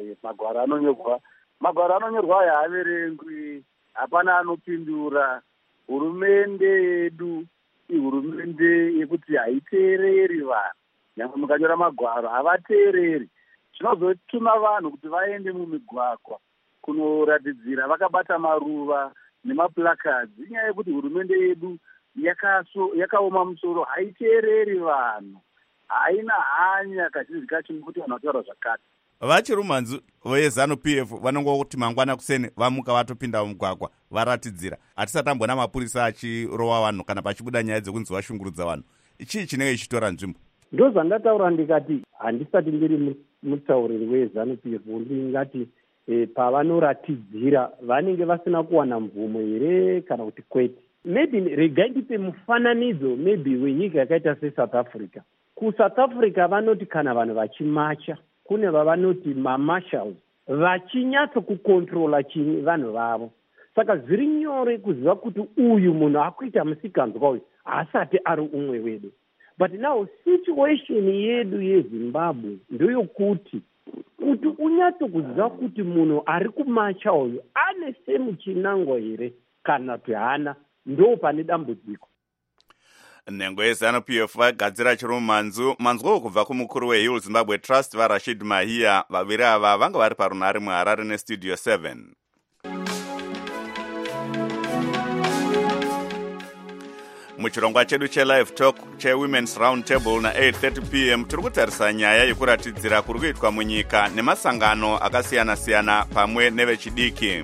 Magwaro anonyorwa aya haaverengwi, hapana anopindura. Hurumende yedu ihurumende yekuti haiteereri vanhu. Nyangwe mukanyora magwaro havateereri. Zvinozotuma vanhu kuti vaende mumigwagwa kunoratidzira vakabata maruva nemaplakadzi. Inyaya yekuti hurumende yedu yakaoma musoro, haiteereri vanhu, haina hanya kazhinji kacho nekuti vanhu vataura zvakati. Vachirumanzi veZANU-PF vanongokuti mangwana kuseni vamuka vatopinda mumugwagwa varatidzira. Hatisati tambona mapurisa achirova vanhu kana pachibuda nyaya dzekunzi vashungurudza vanhu. Chii chinenge chichitora nzvimbo? Ndo zvandataura ndikati handisati ndiri mutauriri weZANU-PF, ndingati pavanoratidzira vanenge vasina kuwana mvumo here kana kuti kwete. Maybe regai ndipe mufananidzo maybe wenyika yakaita seSouth Africa. KuSouth Africa vanoti kana vanhu vachimacha, kune vavanoti mamarshals vachinyatso kukontrola vanhu vavo. Saka zviri nyore kuziva kuti uyu munhu akuita musikanzwa uyu haasati ari umwe wedu. But now situation yedu yeZimbabwe ndeyokuti unyatso kuziva kuti munhu ari kumacha uyu ane semuchinangwa here kana kuti hana, ndo pane dambudziko. Nhengo yeZANU-PF vagadzira chiromanzu manzwo kubva kumukuru weHill Zimbabwe Trust vaRashid Mahiya. Vaviri ava vanga vari parunhare muHarare neStudio 7. Muchirongwa chedu cheLive Talk cheWomen's Round Table na 8:30 p.m. tiri kutarisa nyaya yekuratidzira kuri kuitwa munyika nemasangano akasiyana-siyana pamwe nevechidiki.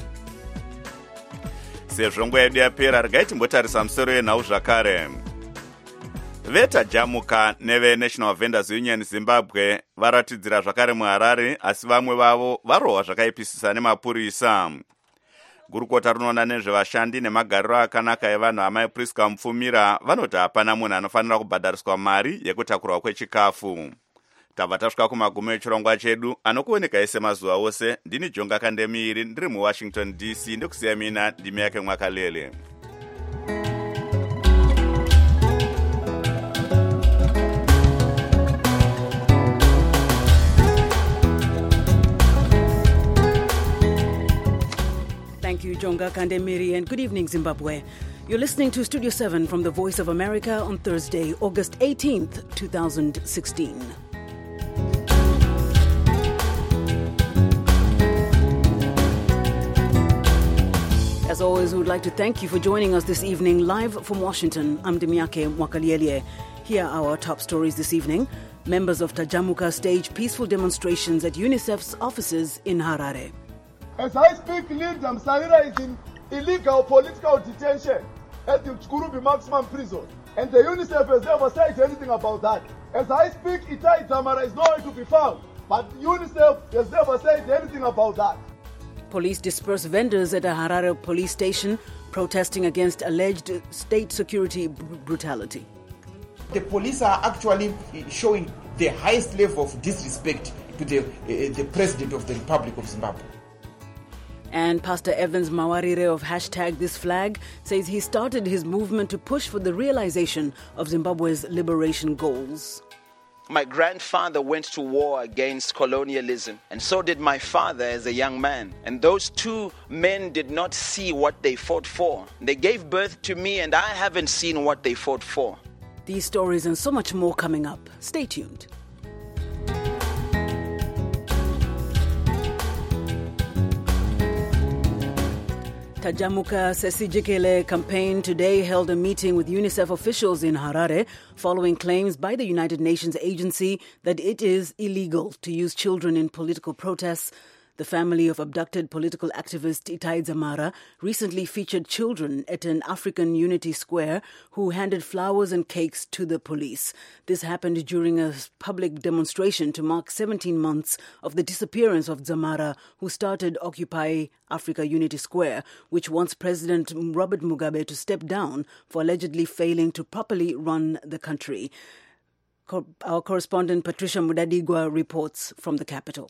Sezvo nguva yedu yapera, regai timbotarisa musoro yenhau zvakare. VetaJamuka neveNational Vendors Union Zimbabwe varatidzira zvakare muHarare, asi vamwe vavo varohwa zvakaipisisa nemapurisa. Gurukota rinoona nezvevashandi nemagariro akanaka evanhu amai Priska Mupfumira vanoti hapana munhu anofanira kubhadhariswa mari yekutakurwa kwechikafu. Tabva tasvika kumagumo echirongwa chedu anokuoneka ese mazuva ose. Ndini Jonga Kandemiiri ndiri muWashington DC, ndikusiya mina ndimi yake Mwakalele. Jonga Kandemiri, and good evening, Zimbabwe. You're listening to Studio 7 from the Voice of America on Thursday, August 18th, 2016. As always, we would like to thank you for joining us this evening live from Washington. I'm Demiake Mwakaliele. Here are our top stories this evening. Members of Tajamuka stage peaceful demonstrations at UNICEF's offices in Harare. As I speak, Lindam Sarira is in illegal political detention at the Chikurubi maximum prison. And the UNICEF has never said anything about that. As I speak, Itai Tamara is nowhere to be found. But UNICEF has never said anything about that. Police disperse vendors at a Harare police station protesting against alleged state security brutality. The police are actually showing the highest level of disrespect to the President of the Republic of Zimbabwe. And Pastor Evans Mawarire of #ThisFlag says he started his movement to push for the realization of Zimbabwe's liberation goals. My grandfather went to war against colonialism, and so did my father as a young man. And those two men did not see what they fought for. They gave birth to me, and I haven't seen what they fought for. These stories and so much more coming up. Stay tuned. Tajamuka Sesijikele campaign today held a meeting with UNICEF officials in Harare following claims by the United Nations agency that it is illegal to use children in political protests. The family of abducted political activist Itai Dzamara recently featured children at an African Unity Square who handed flowers and cakes to the police. This happened during a public demonstration to mark 17 months of the disappearance of Dzamara, who started Occupy Africa Unity Square, which wants President Robert Mugabe to step down for allegedly failing to properly run the country. Our correspondent Patricia Mudadigwa reports from the capital.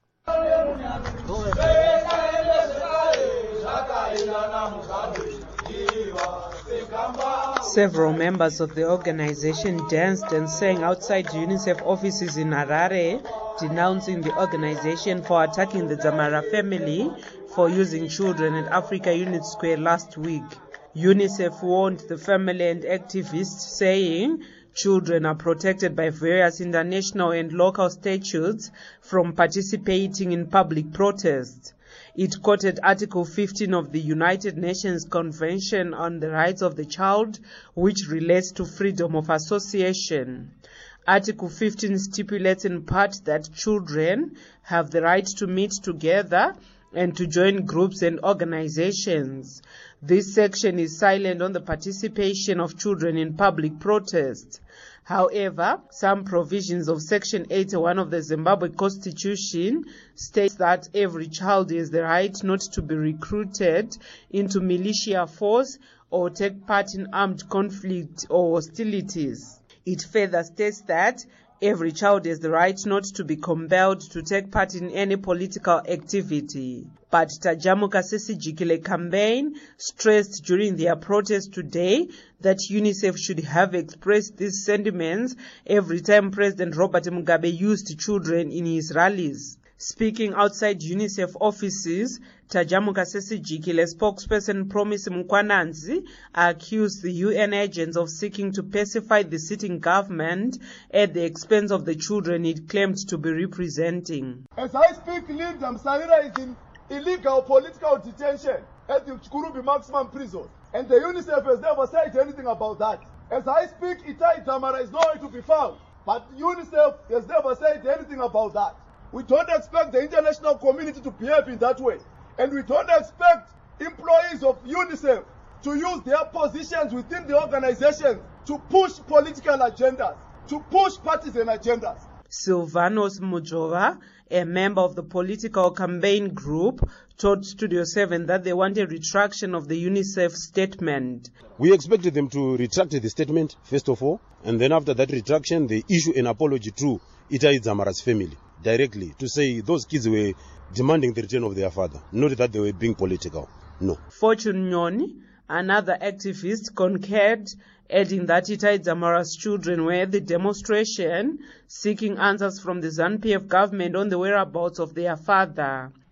Several members of the organization danced and sang outside UNICEF offices in Harare, denouncing the organization for attacking the Dzamara family for using children at Africa Unity Square last week. UNICEF warned the family and activists, saying children are protected by various international and local statutes from participating in public protests. It quoted Article 15 of the United Nations Convention on the Rights of the Child, which relates to freedom of association. Article 15 stipulates in part that children have the right to meet together and to join groups and organizations. This section is silent on the participation of children in public protests. However, some provisions of Section 81 of the Zimbabwe Constitution states that every child has the right not to be recruited into militia force or take part in armed conflict or hostilities. It further states that every child has the right not to be compelled to take part in any political activity. But Tajamuka Sesijikele campaign stressed during their protest today that UNICEF should have expressed these sentiments every time President Robert Mugabe used children in his rallies. Speaking outside UNICEF offices, Tajamuka Sesijikele spokesperson Promise Mkwananzi accused the UN agents of seeking to pacify the sitting government at the expense of the children it claimed to be representing. As I speak, Lindam Sarira is in illegal political detention at the Chikurubi maximum prison. And the UNICEF has never said anything about that. As I speak, Itai Tamara is nowhere to be found. But UNICEF has never said anything about that. We don't expect the international community to behave in that way. And we don't expect employees of UNICEF to use their positions within the organization to push political agendas, to push partisan agendas. Silvanos Mujova, a member of the political campaign group, told Studio 7 that they want a retraction of the UNICEF statement. We expected them to retract the statement, first of all, and then after that retraction, they issue an apology to Itai Dzamara's family directly to say those kids were demanding the return of their father, not that they were being political. No. Fortune Nyoni, another activist, concurred, adding that Itai Dzamara's children were at the demonstration seeking answers from the ZANU-PF government on the whereabouts of their father.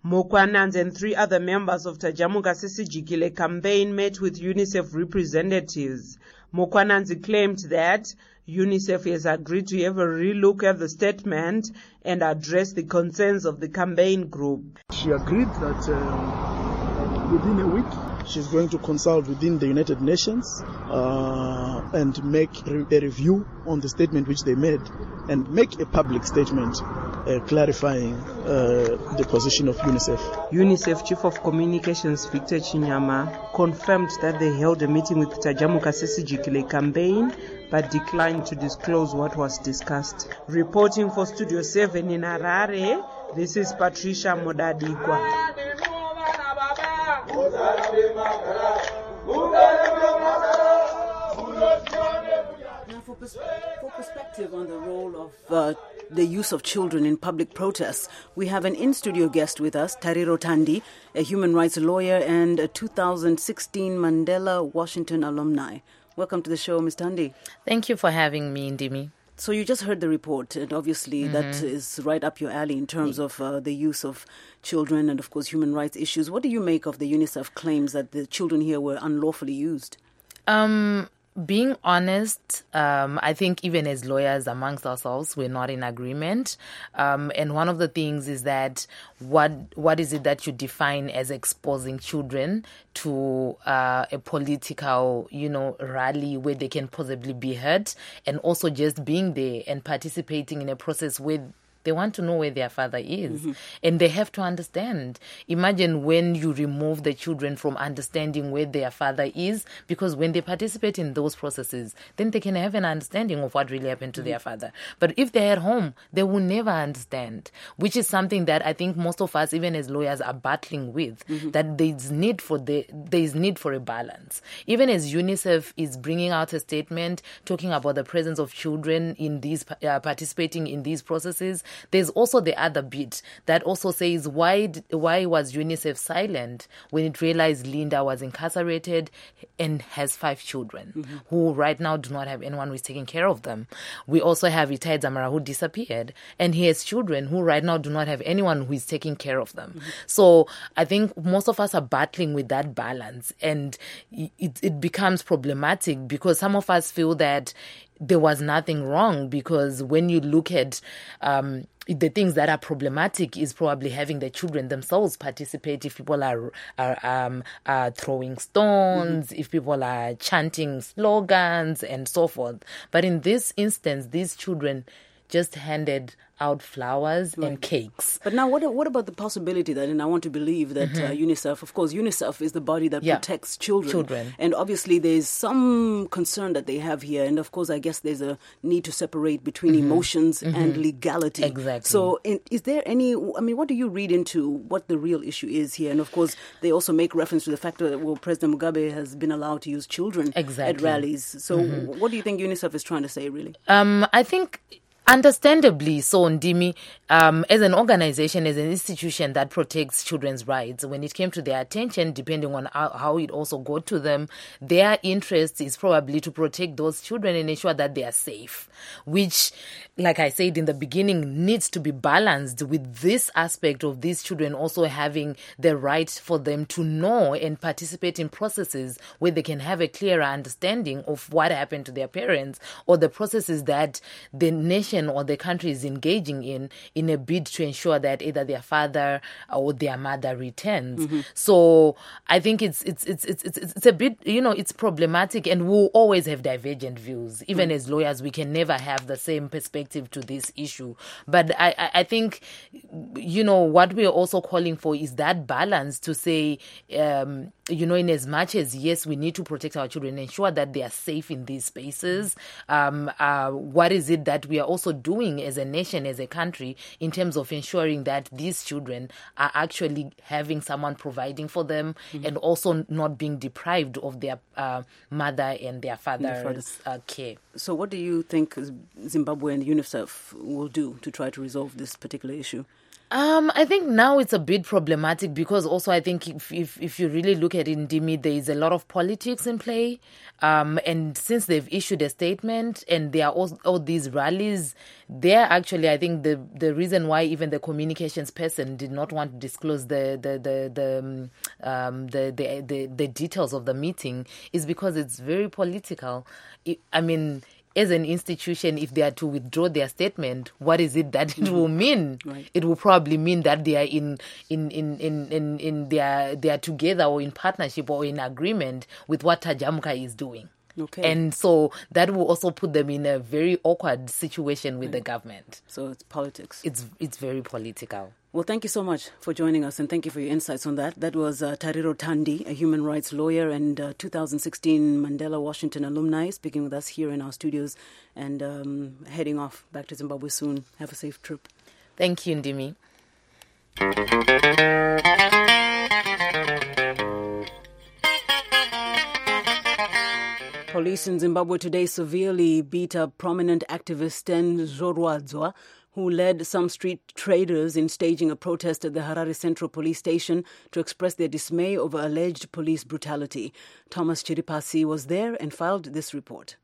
Mokwananzi and 3 other members of Tajamuka Sesijikile campaign met with UNICEF representatives. Mokwananzi claimed that UNICEF has agreed to have a relook at the statement and address the concerns of the campaign group. She agreed that within a week she's going to consult within the United Nations and make a review on the statement which they made and make a public statement clarifying the position of UNICEF. UNICEF Chief of Communications Victor Chinyama confirmed that they held a meeting with Tajamuka Sesijikile campaign but declined to disclose what was discussed. Reporting for Studio 7 in Harare, this is Patricia Modadigwa. Now, for perspective on the role of the use of children in public protests, we have an in-studio guest with us, Tariro Thandi, a human rights lawyer and a 2016 Mandela Washington alumni. Welcome to the show, Ms. Thandi. Thank you for having me, Ndimi. So you just heard the report, and obviously that is right up your alley in terms of the use of children and, of course, human rights issues. What do you make of the UNICEF claims that the children here were unlawfully used? Being honest, I think even as lawyers amongst ourselves, we're not in agreement. And one of the things is that what is it that you define as exposing children to a political, rally where they can possibly be hurt, and also just being there and participating in a process where they want to know where their father is. And they have to understand. Imagine when you remove the children from understanding where their father is, because when they participate in those processes, then they can have an understanding of what really happened to their father. But if they're at home, they will never understand, which is something that I think most of us, even as lawyers, are battling with, that there's need for a balance. Even as UNICEF is bringing out a statement talking about the presence of children in these participating in these processes, there's also the other bit that also says, why was UNICEF silent when it realized Linda was incarcerated and has 5 children who right now do not have anyone who is taking care of them? We also have Itai Dzamara who disappeared, and he has children who right now do not have anyone who is taking care of them. So I think most of us are battling with that balance, and it becomes problematic because some of us feel that there was nothing wrong, because when you look at the things that are problematic is probably having the children themselves participate. If people are throwing stones, if people are chanting slogans and so forth. But in this instance, these children just handed out flowers and cakes. But now what about the possibility that, and I want to believe that UNICEF, of course, UNICEF is the body that protects children. And obviously there's some concern that they have here. And of course, I guess there's a need to separate between emotions and legality. Exactly. So is there what do you read into what the real issue is here? And of course, they also make reference to the fact that, President Mugabe has been allowed to use children at rallies. So what do you think UNICEF is trying to say, really? I think understandably so, Ndimi, as an organization, as an institution that protects children's rights, when it came to their attention, depending on how it also got to them, their interest is probably to protect those children and ensure that they are safe, which, like I said in the beginning, needs to be balanced with this aspect of these children also having the right for them to know and participate in processes where they can have a clearer understanding of what happened to their parents, or the processes that the nation or the country is engaging in a bid to ensure that either their father or their mother returns. So I think it's a bit, it's problematic, and we'll always have divergent views. Even as lawyers, we can never have the same perspective to this issue. But I think, what we are also calling for is that balance to say, in as much as, yes, we need to protect our children, ensure that they are safe in these spaces. What is it that we are also doing as a nation, as a country, in terms of ensuring that these children are actually having someone providing for them and also not being deprived of their mother and their father's care. So what do you think Zimbabwe and UNICEF will do to try to resolve this particular issue? I think now it's a bit problematic because also I think if you really look at it, Ndimi, there is a lot of politics in play. And since they've issued a statement and there are all these rallies, they're actually, I think the reason why even the communications person did not want to disclose the details of the meeting is because it's very political. As an institution, if they are to withdraw their statement, what is it that it will mean? Right. It will probably mean that they are they are together or in partnership or in agreement with what Tajamuka is doing. Okay. And so that will also put them in a very awkward situation with the government. So it's politics. It's very political. Well, thank you so much for joining us, and thank you for your insights on that. That was Tariro Thandi, a human rights lawyer and 2016 Mandela Washington alumni, speaking with us here in our studios and heading off back to Zimbabwe soon. Have a safe trip. Thank you, Ndimi. Police in Zimbabwe today severely beat up prominent activist Sten Zorwadzwa, who led some street traders in staging a protest at the Harare Central Police Station to express their dismay over alleged police brutality. Thomas Chiripasi was there and filed this report.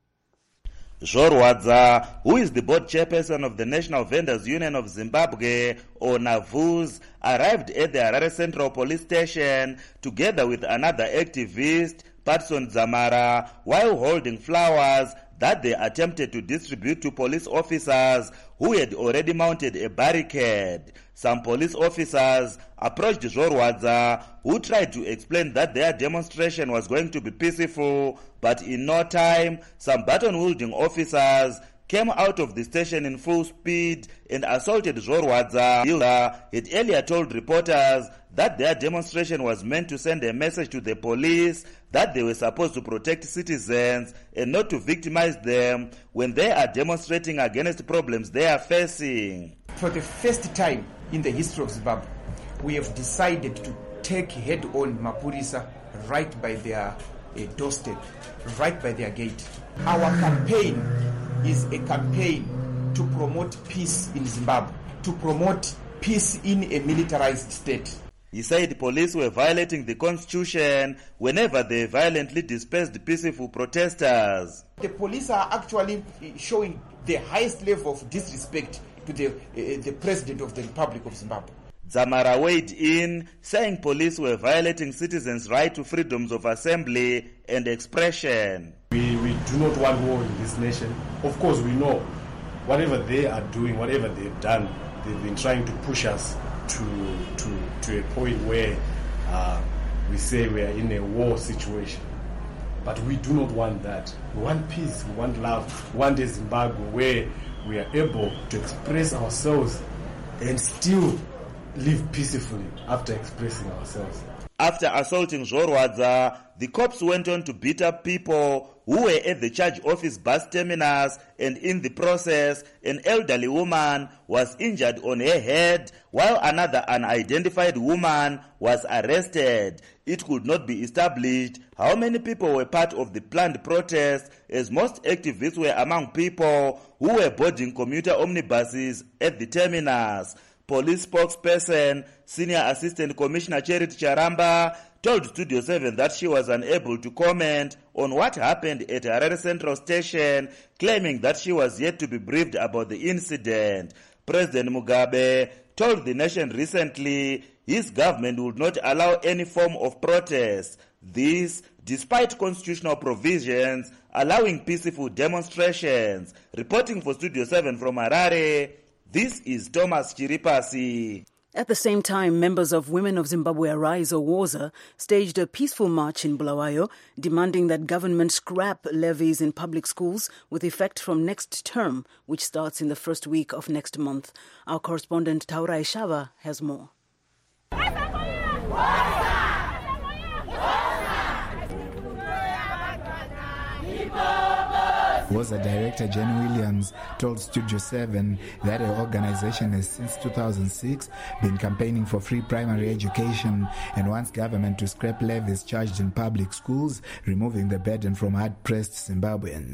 Zorwadza, who is the board chairperson of the National Vendors Union of Zimbabwe, or NAVUZ, arrived at the Harare Central Police Station together with another activist, Patson Zamara, while holding flowers that they attempted to distribute to police officers who had already mounted a barricade. Some police officers approached Zorwadza, who tried to explain that their demonstration was going to be peaceful, but in no time, some baton-wielding officers came out of the station in full speed and assaulted Zorwadza. Hilda had earlier told reporters that their demonstration was meant to send a message to the police that they were supposed to protect citizens and not to victimize them when they are demonstrating against problems they are facing. For the first time in the history of Zimbabwe, we have decided to take head-on Mapurisa right by their doorstep, right by their gate. Our campaign is a campaign to promote peace in Zimbabwe, to promote peace in a militarized state. He said police were violating the constitution whenever they violently dispersed peaceful protesters. The police are actually showing the highest level of disrespect to the President of the Republic of Zimbabwe. Zamara weighed in, saying police were violating citizens' right to freedoms of assembly and expression. We do not want war in this nation. Of course, we know whatever they are doing, whatever they've done, they've been trying to push us to a point where we say we are in a war situation. But we do not want that. We want peace, we want love, we want a Zimbabwe where we are able to express ourselves and still live peacefully after expressing ourselves. After assaulting Zorwadza, the cops went on to beat up people who were at the charge office bus terminus, and in the process, an elderly woman was injured on her head, while another unidentified woman was arrested. It could not be established how many people were part of the planned protest, as most activists were among people who were boarding commuter omnibuses at the terminus. Police spokesperson, Senior Assistant Commissioner Charity Charamba, told Studio 7 that she was unable to comment on what happened at Harare Central Station, claiming that she was yet to be briefed about the incident. President Mugabe told the nation recently his government would not allow any form of protest. This, despite constitutional provisions allowing peaceful demonstrations. Reporting for Studio 7 from Harare, this is Thomas Chiripasi. At the same time, members of Women of Zimbabwe Arise, or WOZA, staged a peaceful march in Bulawayo, demanding that government scrap levies in public schools with effect from next term, which starts in the first week of next month. Our correspondent Taura Ishava has more. WOZA Director Jen Williams told Studio 7 that her organization has since 2006 been campaigning for free primary education and wants government to scrap levies charged in public schools, removing the burden from hard-pressed Zimbabweans.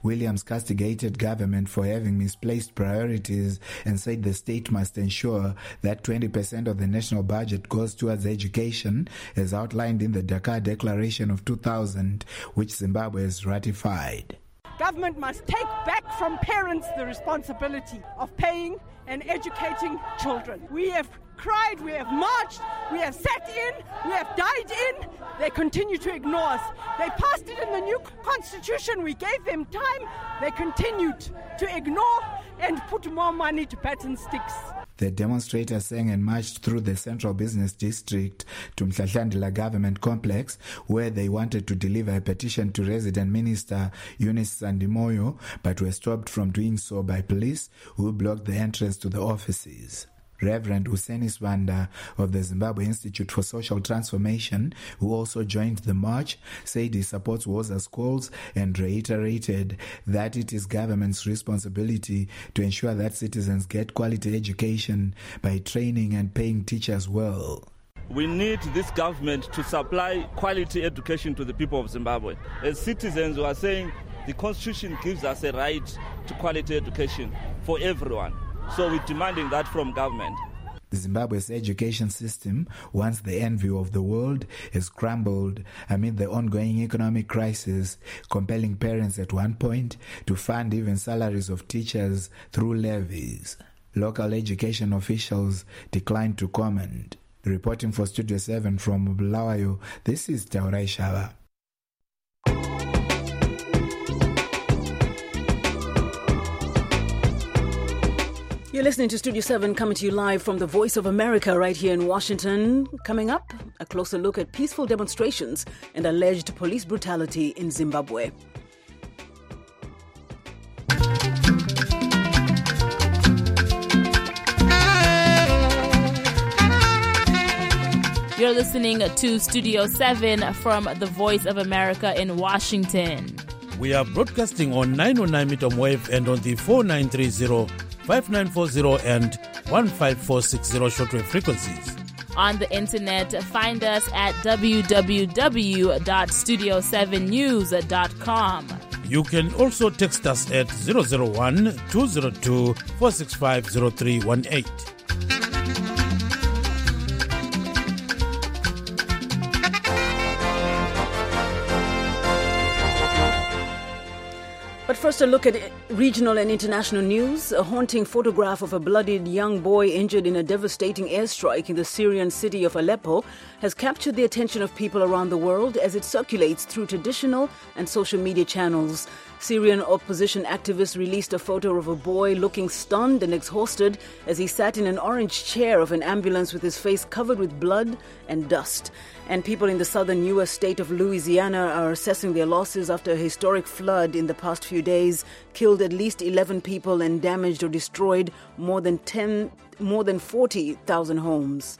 Williams castigated government for having misplaced priorities and said the state must ensure that 20% of the national budget goes towards education, as outlined in the Dakar Declaration of 2000, which Zimbabwe has ratified. Government must take back from parents the responsibility of paying and educating children. We have cried, we have marched, we have sat in, we have died in. They continue to ignore us. They passed it in the new constitution. We gave them time. They continued to ignore and put more money to bats and sticks. The demonstrators sang and marched through the central business district to Mhlahlandla government complex, where they wanted to deliver a petition to resident minister Eunice Sandimoyo, but were stopped from doing so by police, who blocked the entrance to the offices. Reverend Useni Swanda of the Zimbabwe Institute for Social Transformation, who also joined the march, said he supports Woza's calls and reiterated that it is government's responsibility to ensure that citizens get quality education by training and paying teachers well. We need this government to supply quality education to the people of Zimbabwe. As citizens who are saying the Constitution gives us a right to quality education for everyone. So we're demanding that from government. Zimbabwe's education system, once the envy of the world, has crumbled amid the ongoing economic crisis, compelling parents at one point to fund even salaries of teachers through levies. Local education officials declined to comment. Reporting for Studio 7 from Bulawayo, this is Taurai Shava. You're listening to Studio 7, coming to you live from the Voice of America right here in Washington. Coming up, a closer look at peaceful demonstrations and alleged police brutality in Zimbabwe. You're listening to Studio 7 from the Voice of America in Washington. We are broadcasting on 909 medium wave and on the 4930, 5940 and 15460 shortwave frequencies. On the internet, find us at www.studio7news.com. You can also text us at 001-202-465-0318. But first, a look at regional and international news. A haunting photograph of a bloodied young boy injured in a devastating airstrike in the Syrian city of Aleppo has captured the attention of people around the world as it circulates through traditional and social media channels. Syrian opposition activists released a photo of a boy looking stunned and exhausted as he sat in an orange chair of an ambulance with his face covered with blood and dust. And people in the southern U.S. state of Louisiana are assessing their losses after a historic flood in the past few days killed at least 11 people and damaged or destroyed more than 40,000 homes.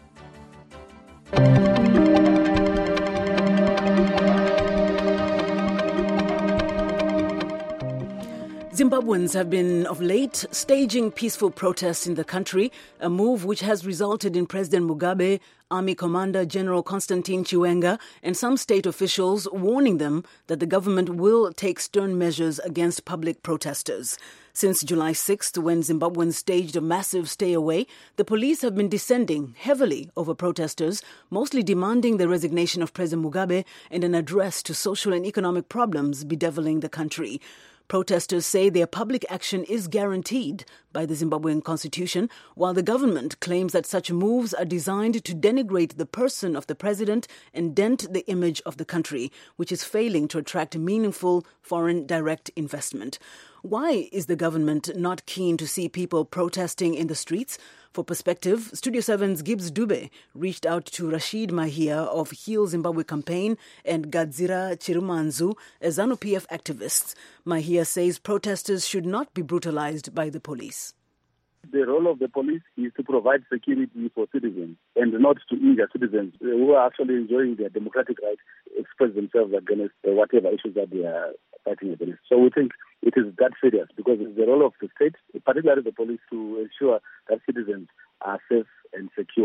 Zimbabweans have been of late staging peaceful protests in the country, a move which has resulted in President Mugabe, Army Commander General Constantine Chiwenga, and some state officials warning them that the government will take stern measures against public protesters. Since July 6th, when Zimbabweans staged a massive stay-away, the police have been descending heavily over protesters, mostly demanding the resignation of President Mugabe and an address to social and economic problems bedeviling the country. Protesters say their public action is guaranteed by the Zimbabwean constitution, while the government claims that such moves are designed to denigrate the person of the president and dent the image of the country, which is failing to attract meaningful foreign direct investment. Why is the government not keen to see people protesting in the streets? For perspective, Studio 7's Gibbs Dube reached out to Rashid Mahia of Heal Zimbabwe Campaign and Gadzira Chirumanzu, a ZANU-PF activists. Mahia says protesters should not be brutalized by the police. The role of the police is to provide security for citizens and not to injure citizens who are actually enjoying their democratic right to express themselves against whatever issues that they are fighting against. So we think it is that serious because it's the role of the state, particularly the police, to ensure that citizens are safe and secure.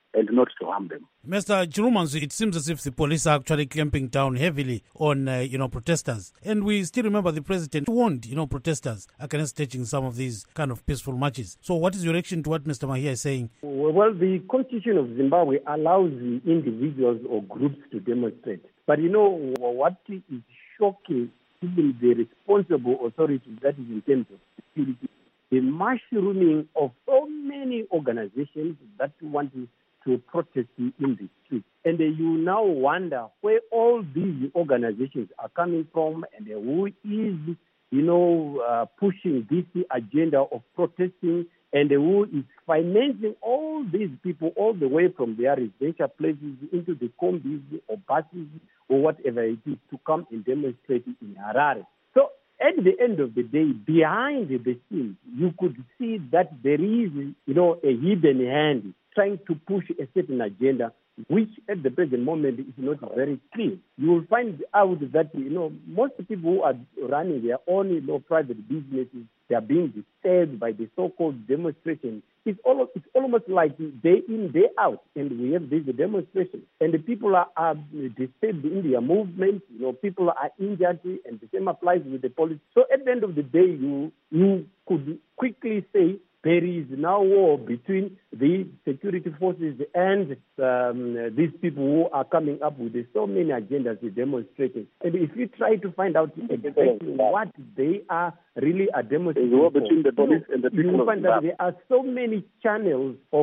and not to harm them. Mr. Chirumanzu, it seems as if the police are actually clamping down heavily on, protesters. And we still remember the president warned, protesters against staging some of these kind of peaceful marches. So what is your reaction to what Mr. Mahia is saying? Well, the Constitution of Zimbabwe allows the individuals or groups to demonstrate. But what is shocking, even the responsible authorities, that is in terms of security, the mushrooming of so many organizations that want to protest in the street. And you now wonder where all these organizations are coming from and who is, pushing this agenda of protesting and who is financing all these people all the way from their residential places into the combis or buses or whatever it is to come and demonstrate in Harare. So at the end of the day, behind the scenes, you could see that there is, a hidden hand trying to push a certain agenda, which at the present moment is not very clear. You will find out that, most people who are running their own, private businesses, they are being disturbed by the so-called demonstration. It's almost like day in, day out, and we have these demonstrations. And the people are disturbed in their movement, people are injured, and the same applies with the police. So at the end of the day, you could quickly say there is now war between the security forces and these people who are coming up with so many agendas demonstrating. And if you try to find out exactly what they are really demonstrating war between the police and the people, you will find that there are so many channels of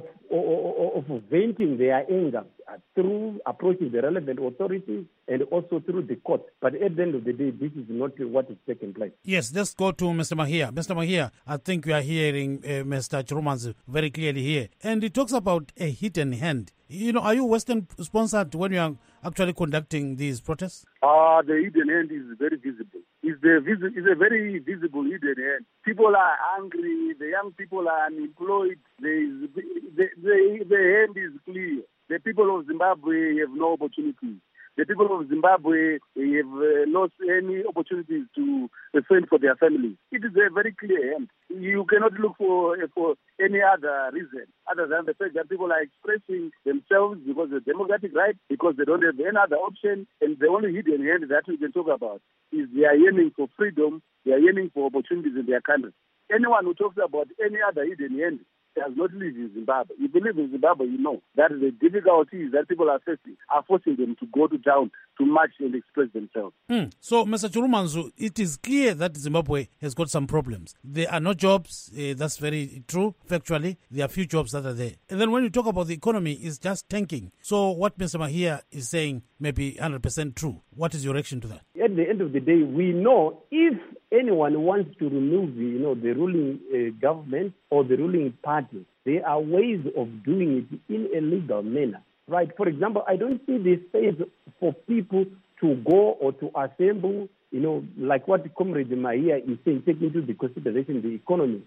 venting their anger through approaching the relevant authorities and also through the court. But at the end of the day, this is not what is taking place. Yes, let's go to Mr. Mahia. Mr. Mahia, I think we are hearing Mr. Chirumanzu very clearly here. And he talks about a hidden hand. Are you Western-sponsored when you are actually conducting these protests? The hidden hand is very visible. It's a very visible hidden hand. People are angry. The young people are unemployed. The hand is clear. The people of Zimbabwe have no opportunities. The people of Zimbabwe have lost any opportunities to fend for their families. It is a very clear hand. You cannot look for any other reason other than the fact that people are expressing themselves because of democratic right, because they don't have any other option, and the only hidden hand that we can talk about is they are yearning for freedom, they are yearning for opportunities in their country. Anyone who talks about any other hidden hand does not live in Zimbabwe. You believe in Zimbabwe, you know that the difficulties that people are facing are forcing them to go to town to march and express themselves. So, Mr. Chirumanzu, it is clear that Zimbabwe has got some problems. There are no jobs. That's very true. Factually, there are few jobs that are there. And then when you talk about the economy, it's just tanking. So what Mr. Mahia is saying may be 100% true. What is your reaction to that? At the end of the day, we know if anyone wants to remove the ruling government or the ruling party, there are ways of doing it in a legal manner. Right? For example, I don't see the space for people to go or to assemble, like what Comrade Mahia is saying, taking into the consideration the economy.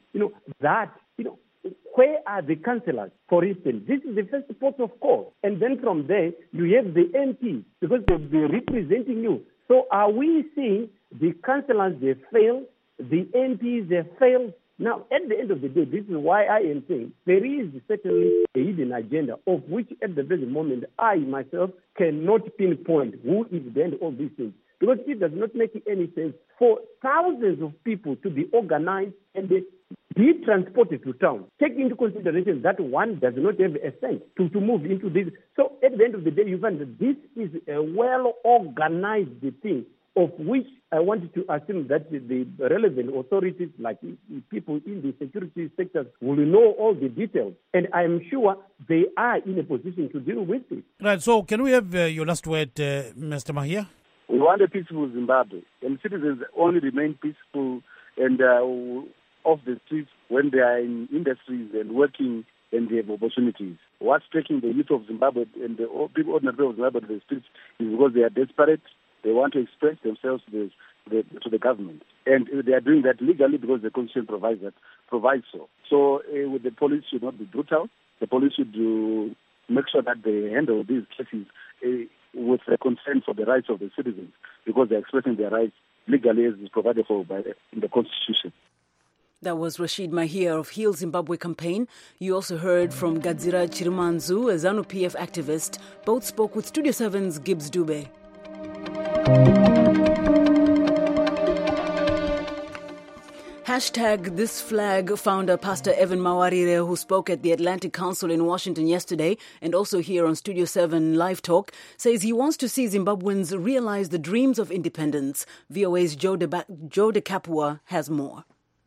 Where are the councillors, for instance? This is the first port of call. And then from there, you have the MPs, because they'll be representing you. So are we seeing the councillors, they fail, the MPs, they fail? Now, at the end of the day, this is why I am saying there is certainly a hidden agenda of which at the present moment I myself cannot pinpoint who is behind all these things. Because it does not make any sense for thousands of people to be organized and be transported to town. Take into consideration that one does not have a cent to move into this. So at the end of the day, you find that this is a well-organized thing, of which I wanted to assume that the relevant authorities, like people in the security sectors, will know all the details. And I am sure they are in a position to deal with it. Right. So can we have your last word, Mr. Mahia? We want a peaceful Zimbabwe, and citizens only remain peaceful and off the streets when they are in industries and working and they have opportunities. What's taking the youth of Zimbabwe and the ordinary people of Zimbabwe to the streets is because they are desperate. They want to express themselves to the government. And they are doing that legally because the Constitution provides so. So the police should not be brutal. The police should make sure that they handle these cases with the concern for the rights of the citizens, because they are expressing their rights legally as is provided for in the Constitution. That was Rashid Mahia of Heal Zimbabwe campaign. You also heard from Gadzira Chirimanzu, a ZANU-PF activist. Both spoke with Studio 7's Gibbs Dube. Hashtag This Flag founder Pastor Evan Mawarire, who spoke at the Atlantic Council in Washington yesterday and also here on Studio 7 Live Talk, says he wants to see Zimbabweans realize the dreams of independence. VOA's Joe De Capua has more.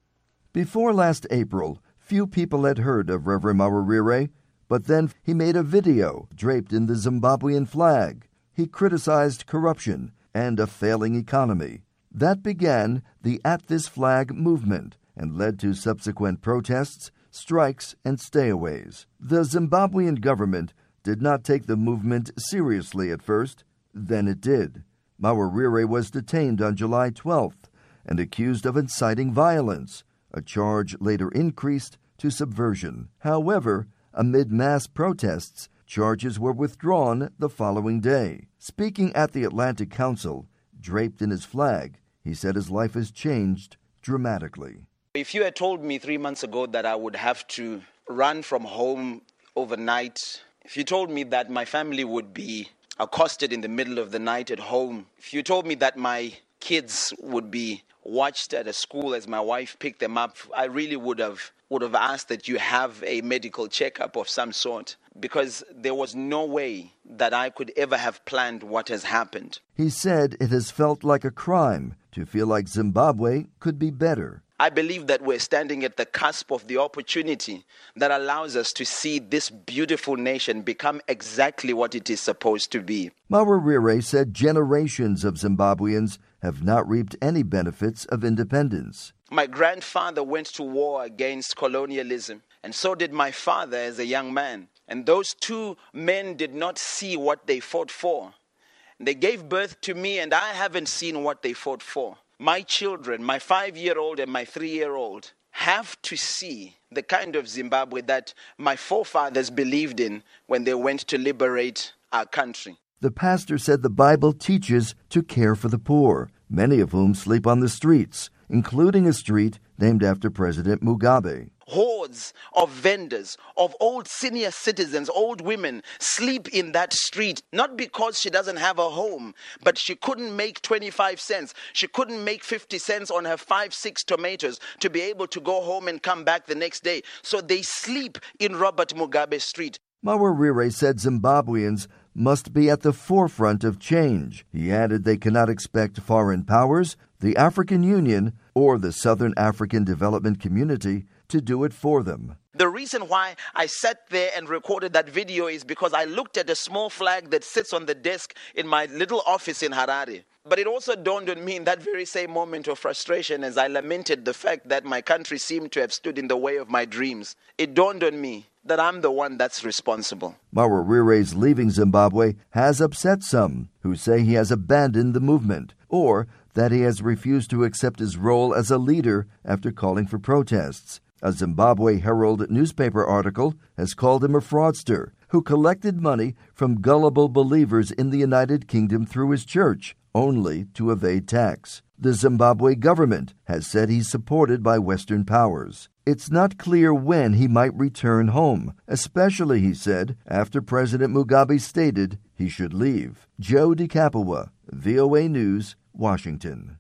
Before last April, few people had heard of Reverend Mawarire, but then he made a video draped in the Zimbabwean flag. He criticized corruption and a failing economy. That began the At This Flag movement and led to subsequent protests, strikes, and stayaways. The Zimbabwean government did not take the movement seriously at first, then it did. Mawarire was detained on July 12th and accused of inciting violence, a charge later increased to subversion. However, amid mass protests, charges were withdrawn the following day. Speaking at the Atlantic Council, draped in his flag, he said his life has changed dramatically. If you had told me 3 months ago that I would have to run from home overnight, if you told me that my family would be accosted in the middle of the night at home, if you told me that my kids would be watched at a school as my wife picked them up, I really would have asked that you have a medical checkup of some sort, because there was no way that I could ever have planned what has happened. He said it has felt like a crime to feel like Zimbabwe could be better. I believe that we're standing at the cusp of the opportunity that allows us to see this beautiful nation become exactly what it is supposed to be. Mawarire said generations of Zimbabweans have not reaped any benefits of independence. My grandfather went to war against colonialism, and so did my father as a young man. And those two men did not see what they fought for. They gave birth to me, and I haven't seen what they fought for. My children, my 5-year-old and my 3-year-old, have to see the kind of Zimbabwe that my forefathers believed in when they went to liberate our country. The pastor said the Bible teaches to care for the poor, many of whom sleep on the streets, including a street named after President Mugabe. Hordes of vendors, of old senior citizens, old women sleep in that street, not because she doesn't have a home, but she couldn't make 25 cents. She couldn't make 50 cents on her 5-6 tomatoes to be able to go home and come back the next day. So they sleep in Robert Mugabe Street. Mawarire said Zimbabweans must be at the forefront of change. He added they cannot expect foreign powers, the African Union, or the Southern African Development Community to do it for them. The reason why I sat there and recorded that video is because I looked at a small flag that sits on the desk in my little office in Harare. But it also dawned on me in that very same moment of frustration as I lamented the fact that my country seemed to have stood in the way of my dreams. It dawned on me that I'm the one that's responsible. Mawarire's leaving Zimbabwe has upset some who say he has abandoned the movement or that he has refused to accept his role as a leader after calling for protests. A Zimbabwe Herald newspaper article has called him a fraudster who collected money from gullible believers in the United Kingdom through his church, only to evade tax. The Zimbabwe government has said he's supported by Western powers. It's not clear when he might return home, especially, he said, after President Mugabe stated he should leave. Joe De Capua, VOA News, Washington.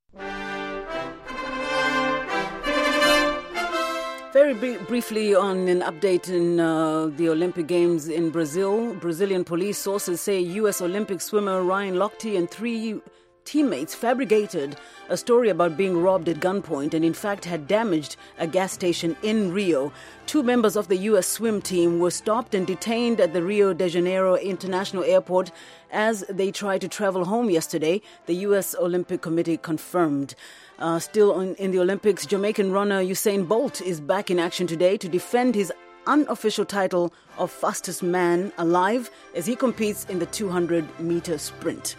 Very briefly on an update in the Olympic Games in Brazil. Brazilian police sources say U.S. Olympic swimmer Ryan Lochte and 3 teammates fabricated a story about being robbed at gunpoint and in fact had damaged a gas station in Rio. 2 members of the U.S. swim team were stopped and detained at the Rio de Janeiro International Airport as they tried to travel home yesterday, the U.S. Olympic Committee confirmed. Still in the Olympics, Jamaican runner Usain Bolt is back in action today to defend his unofficial title of fastest man alive as he competes in the 200-meter sprint.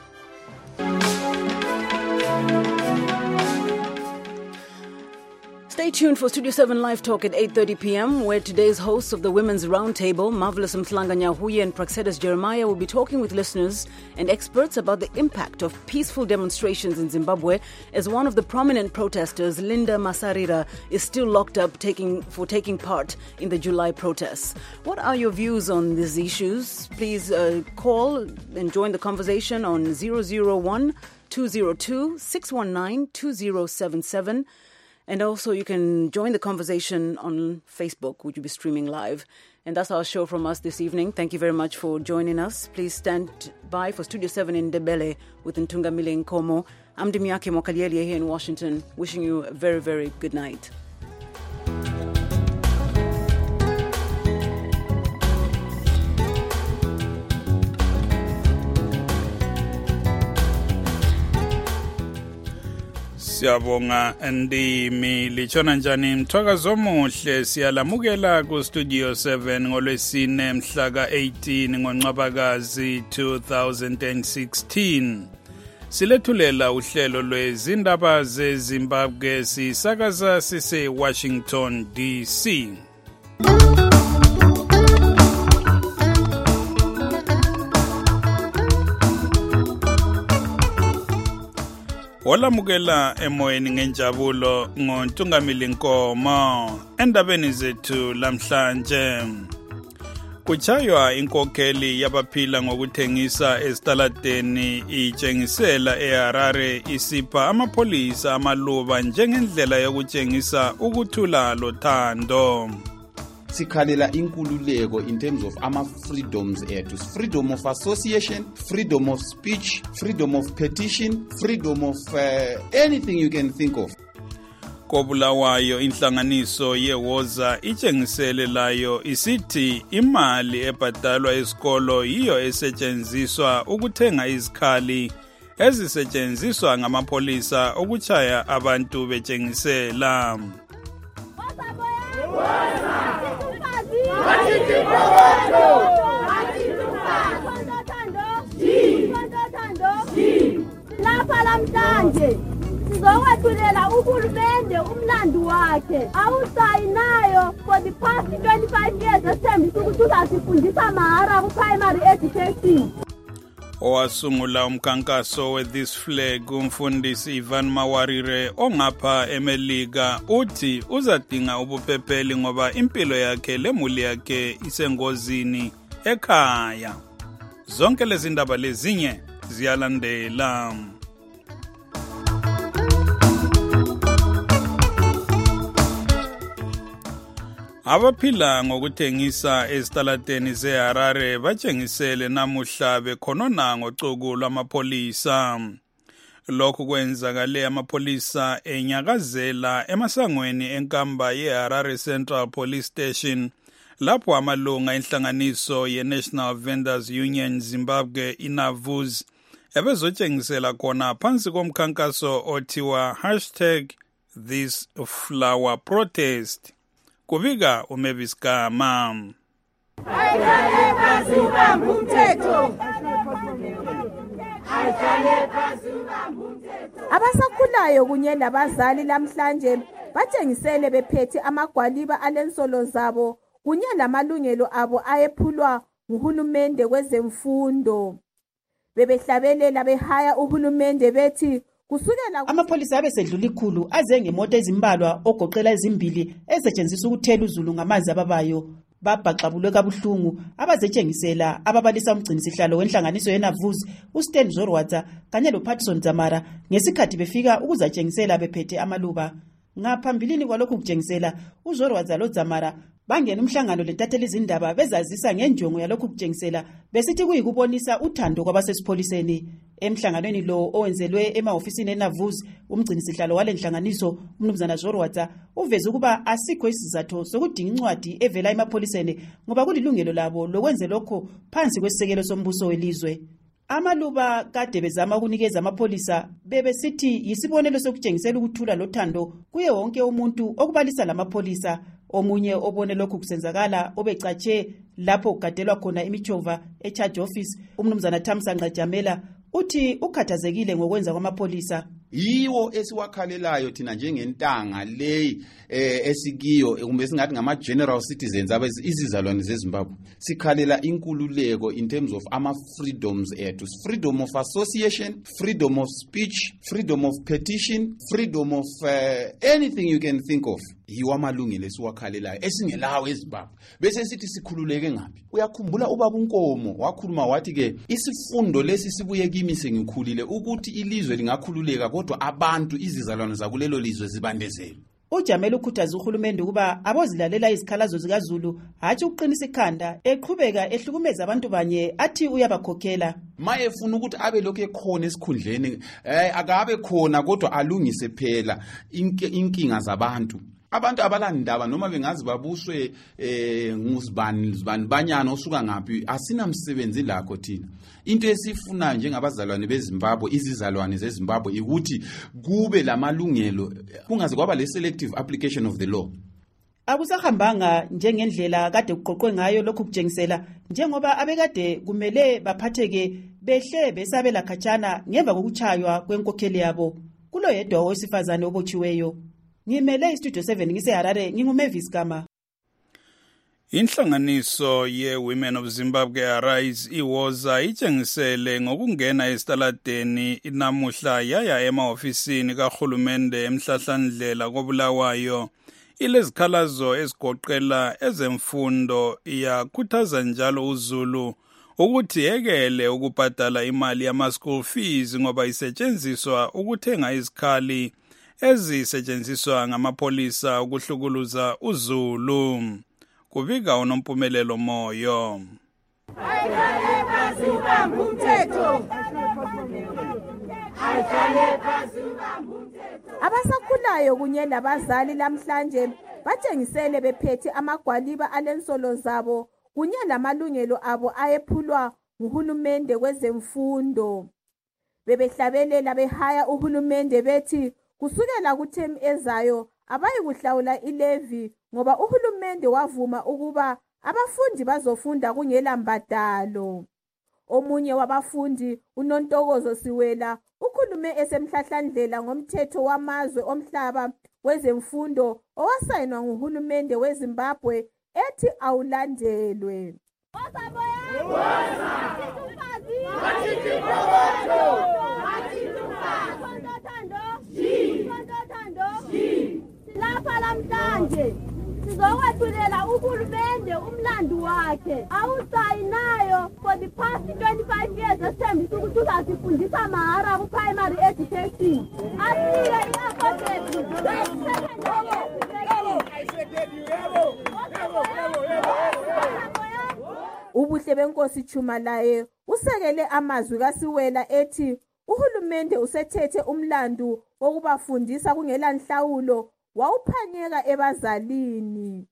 Stay tuned for Studio 7 Live Talk at 8:30 p.m., where today's hosts of the Women's Roundtable, Marvelous Mhlanga Nyahuye and Praxedis Jeremiah, will be talking with listeners and experts about the impact of peaceful demonstrations in Zimbabwe, as one of the prominent protesters, Linda Masarira, is still locked up for taking part in the July protests. What are your views on these issues? Please call and join the conversation on 001-202-619-2077. And also you can join the conversation on Facebook, which will be streaming live. And that's our show from us this evening. Thank you very much for joining us. Please stand by for Studio 7 in Ndebele with Ntungamile Nkomo. I'm Dimiake Mokalieli here in Washington, wishing you a very, very good night. Siyabonga Ndimi lichona njani mthwakazo omuhle siyalamukela ku Studio 7 ngolwesine mhla ka-18 ngoNcwabakazi 2016. Silethulela uhlelo lwezindaba zeZimbabwe sisakaza sise Washington DC. Olamukela emoyeni ngenjabulo ngoNtungamile Nkomo endabeni zethu lamhlanje. Kuchaywa inkokheli yabaphila ngokuthengisa esitaladeni itshengisela eHarare isipha amapholisa amaluba njengendlela yokutshengisa ukuthula lothando. Sikhalela inkululeko in terms of ama-freedoms ethu, freedom of association, freedom of speech, freedom of petition, freedom of anything you can think of. Kobulawayo inhlanganiso yewoza itshengisele layo isithi imali ebhadalwa esikolo yiyo esetshenziswa ukuthenga izikhali ezisetshenziswa ngamapholisa ukuchaya abantu betshengisela. Lapha lamhlanje sizokwethulela uhulumende umlando wakhe awusayinayo for the past 25 years esithembisa ukuthi uzasifundisa mahara ku-primary education. Owasungula umkhankaso we-This Flag umfundisi Ivan Mawarire ongapha eMelika uthi uzadinga ubuphepheli ngoba impilo yakhe lemuli yakhe isengozini ekhaya. Zonke lezi ndaba lezinye ziyalandela. Abaphila ngokuthengisa esitaladeni zeHarare batshengisele namuhla bekhonona ngocuku lwamapholisa. Lokhu kwenzakale amapholisa enyakazela emasangweni enkamba yeHarare Central Police Station lapho amalunga enhlanganiso ye-National Vendors Union Zimbabwe INAVUZ ebezotshengisela khona phansi komkhankaso othiwa #ThisFlowerProtest. Kubika uMavis Gama. Abasakhulayo kunye nabazali lamhlanje batshengisele bephethe amagwaliba alensolo zabo kunye lamalungelo abo ayephulwa nguhulumende kwezemfundo. Bebehlabelela behaya uhulumende bethi kusukela amapholisa abesedlula ikhulu aze ngemoto ezimbalwa ogoqela ezimbili ezetshenziswa ukuthela uzulu ngamanzi ababayo. Babhaxabulwe kabuhlungu abazetshengisela ababalisa umgcinisihlalo wenhlanganiso yeNAVUZ uStan Zorwadza kanye loPatterson Dzamara ngesikhathi befika ukuzatshengisela bephethe amaluba. Ngaphambilini kwalokhu kutshengisela uZorwadza loDzamara bangena umhlangano lentatheli izindaba bezazisa ngenjongo yalokhu kutshengisela besithi kuyikubonisa uthando kwabasesipholiseni. Emhlanganweni lo owenzelwe emahofisini eNAVUZ umgcinisihlalo walenhlanganiso umnumzana Zorwadza uveze ukuba asikho isizathu sokudinga incwadi evela emapholiseni ngoba kulilungelo labo lokwenza lokho phansi kwesisekelo sombuso welizwe. Amaluba kade bezama ukunikeza amapholisa bebesithi yisibonelo sokutshengisela ukuthula lothando kuye wonke umuntu okubalisa lamapholisa. Omunye obone lokhu kusenzakala obecatshe lapho kugadelwa khona imichova eCharge Office umnumzana Thamsanqa Jamela uthi ukhathazekile ngokwenza kwamapholisa. yiwo esiwakhalelayo thina njengentanga le esikiyo kumbe singathi ngama general citizens izizalwane zeZimbabwe. Sikhalela inkululeko in terms of ama freedoms ethu, freedom of association, freedom of speech, freedom of petition, freedom of anything you can think of. Yiwo amalungelo esiwakhalelayo esingelawo eZimbabwe. Bese sithi sikhululeke ngapi? Uyakhumbula ubaba uNkomo wakhuluma wathi ke isifundo lesi sibuye kimi sengikhulile ukuthi ilizwe lingakhululeka kodwa abantu izizalwane zakulelo lizwe zibandezelwe. uJamel ukhuthaza uhulumende ukuba abozilalela izikhalazo zikaZulu hatshi uqinisa ikhanda eqhubeka ehlukumeza abantu banye athi uyabakhokhela. Maye efuna ukuthi abe lokho ekhona esikhundleni akabe khona kodwa alungise phela inkinga zabantu. Abantu abalandaba noma bengazi babuswe nguzibani banyana osuka ngapi asinamsebenzi lakho thina. Into esifuna njengabazalwane beZimbabwe, izizalwane zeZimbabwe ukuthi kube lamalungelo kungaze kwaba le selective application of the law. Akusahambanga njengendlela kade kuqoqwe ngayo lokhu kujengisela njengoba abekade kumele baphatheke behle besabela khatshana ngemva kokuchaywa kwenkokheli yabo. Kulo yedwa owesifazane obotshiweyo. Ngimele iStudio 7 ngiseHarare nginguMavis Gama. Inhlanganiso ye-Women of Zimbabwe Arise iwoza itshengisele ngokungena esitaladeni namuhla yaya emahofisini kahulumende emhlahlandlela koBulawayo. Ilezikhalazo ezigoqela ezemfundo yakhuthaza njalo uZulu ukuthi yekele ukubhadala imali yama-school fees ngoba isetshenziswa ukuthenga izikhali ezisetshenziswa ngamapolisa ukuhlukuluza uZulu. Kubika uNompumelelo Moyo. Abasakhulayo kunye labazali namhlanje batshengisele bephethe amagwaliba alensolo zabo kunye lamalungelo abo ayephulwa nguhulumende kwezemfundo. Bebehlabelela behaya uhulumende bethi kusukela kuthemu ezayo abayi kuhlawula ilevi ngoba uhulumende wavuma ukuba abafundi bazofunda kungela mbadalo. Omunye wabafundi uNontokozo Siwela ukhulume esemhlahlandlela ngomthetho wamazwe omhlaba wezemfundo owasayinwa nguhulumende weZimbabwe ethi awulandelwe. Lapha lamhlanje sizokwethulela uhulumende umlando wakhe awusayinayo for the past 25 years esithembisa ukuthi uzasifundisa mahara ku-primary education. Asike i-affordable Ubuhle benkosi Chumalaye usekele amazwi kaSiwela ethi uhulumende usethethe umlando wokubafundisa kungela nhlawulo wawuphanyeka ebazalini.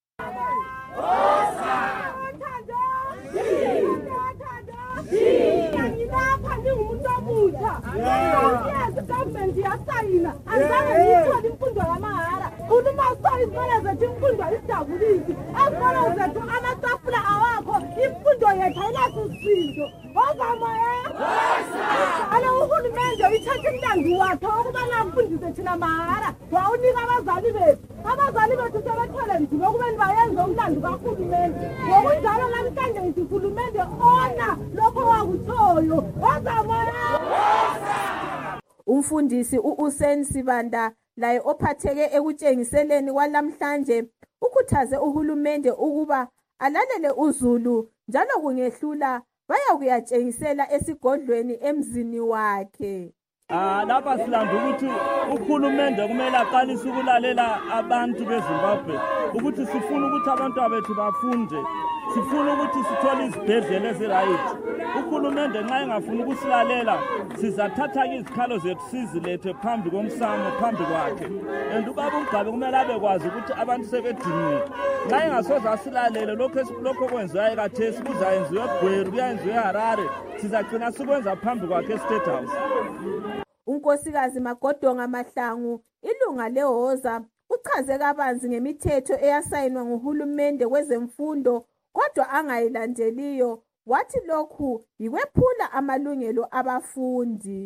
Ngilapha ngingumuntu omusha. Yes, government yasayina. Azange ngithole imfundo yamahhala. Uma usayina izikole zethu imfundo ayijabulisi. Ezikole zethu amatafula awakho imfundo yethu ayinasizinto. Ozamoya. Ale uhulumende ithathe umlando wakhe ukuba namfundise thina mahhala. Wawunika abazali bethu. Abazali bethu sebethole nzima ukubeni bayenze umlando kahulumende. Ngokunjalo namhlanje uhulumende ona lokho wakuthoyo. Ozamoya. Umfundisi uUsen Sibanda laye ophatheke ekutshengiseleni kwalamhlanje ukhuthaze uhulumende ukuba alalele uZulu njalo kungehlula baya kuyatshengisela esigodlweni emzini wakhe. Lapha silanda ukuthi uhulumende kumele aqalise ukulalela abantu beZimbabwe ukuthi sifuna ukuthi abantu bethu bafunde, sifuna ukuthi sithole izibhedlela eziright. Uhulumende nxa engafuna ukusilalela sizathatha izikhalo zethu sizilethe phambi komsamo phambi kwakhe. And ubaba uMgabe kumele abekwazi ukuthi abantu sebediniwe. Nxa engasoze asilalele lokho kwenziwayo khathesi kuzayenziwa eGweru kuyenziwa eHarare sizagcina sikwenza phambi kwakhe eState House. Unkosikazi Magodonga Mahlangu ilunga lehoza uchaze kabanzi ngemithetho eyasayinwa nguhulumende kwezemfundo kodwa angayilandeliyo wathi lokhu yikwephula amalungelo abafundi.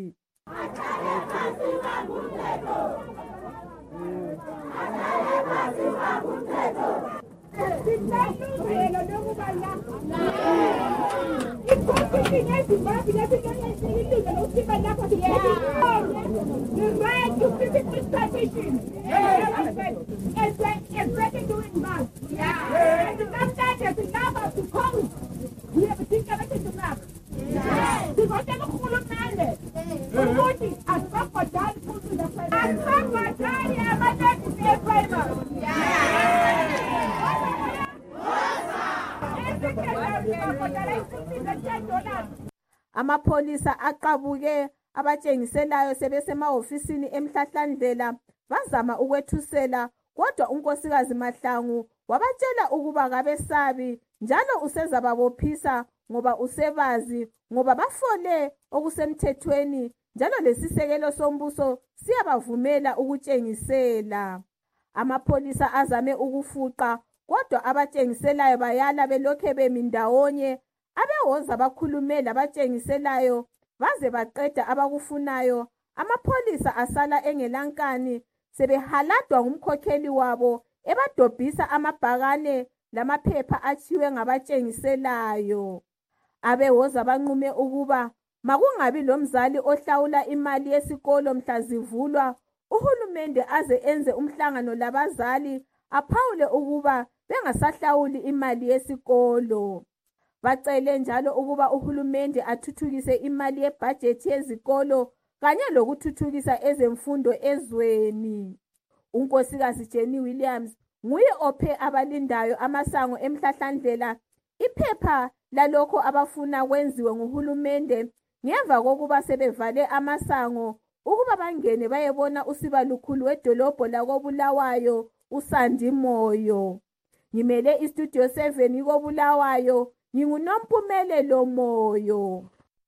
Amapholisa aqabuke abatshengiselayo sebesemahofisini emhlahlandlela bazama ukwethusela, kodwa unkosikazi Mahlangu wabatshela ukuba kabesabi njalo usezababophisa ngoba usebazi, ngoba bafole okusemthethweni njalo lesisekelo sombuso siyabavumela ukutshengisela. Amapholisa azame ukufuqa, kodwa abatshengiselayo bayala belokhe bemi ndawonye. Abewoza bakhulume labatshengiselayo baze baqeda abakufunayo. Amapholisa asala engelankani sebehaladwa ngumkhokheli wabo ebadobhisa amabhakane lamaphepha achiwe ngabatshengiselayo. Abewoza banqume ukuba makungabi lomzali ohlawula imali yesikolo mhla zivulwa, uhulumende aze enze umhlangano labazali aphawule ukuba bengasahlawuli imali yesikolo. Bacele njalo ukuba uhulumende athuthukise imali yebhajethi yezikolo kanye lokuthuthukisa ezemfundo ezweni. Unkosikazi Jenny Williams nguye ophe abalindayo amasango emhlahlandlela iphepha lalokho abafuna kwenziwe nguhulumende ngemva kokuba sebevale amasango ukuba bangene bayebona usibalukhulu wedolobho lakoBulawayo uSandi Moyo. Ngimele istudio 7 koBulawayo, nginguNompumelelo Moyo.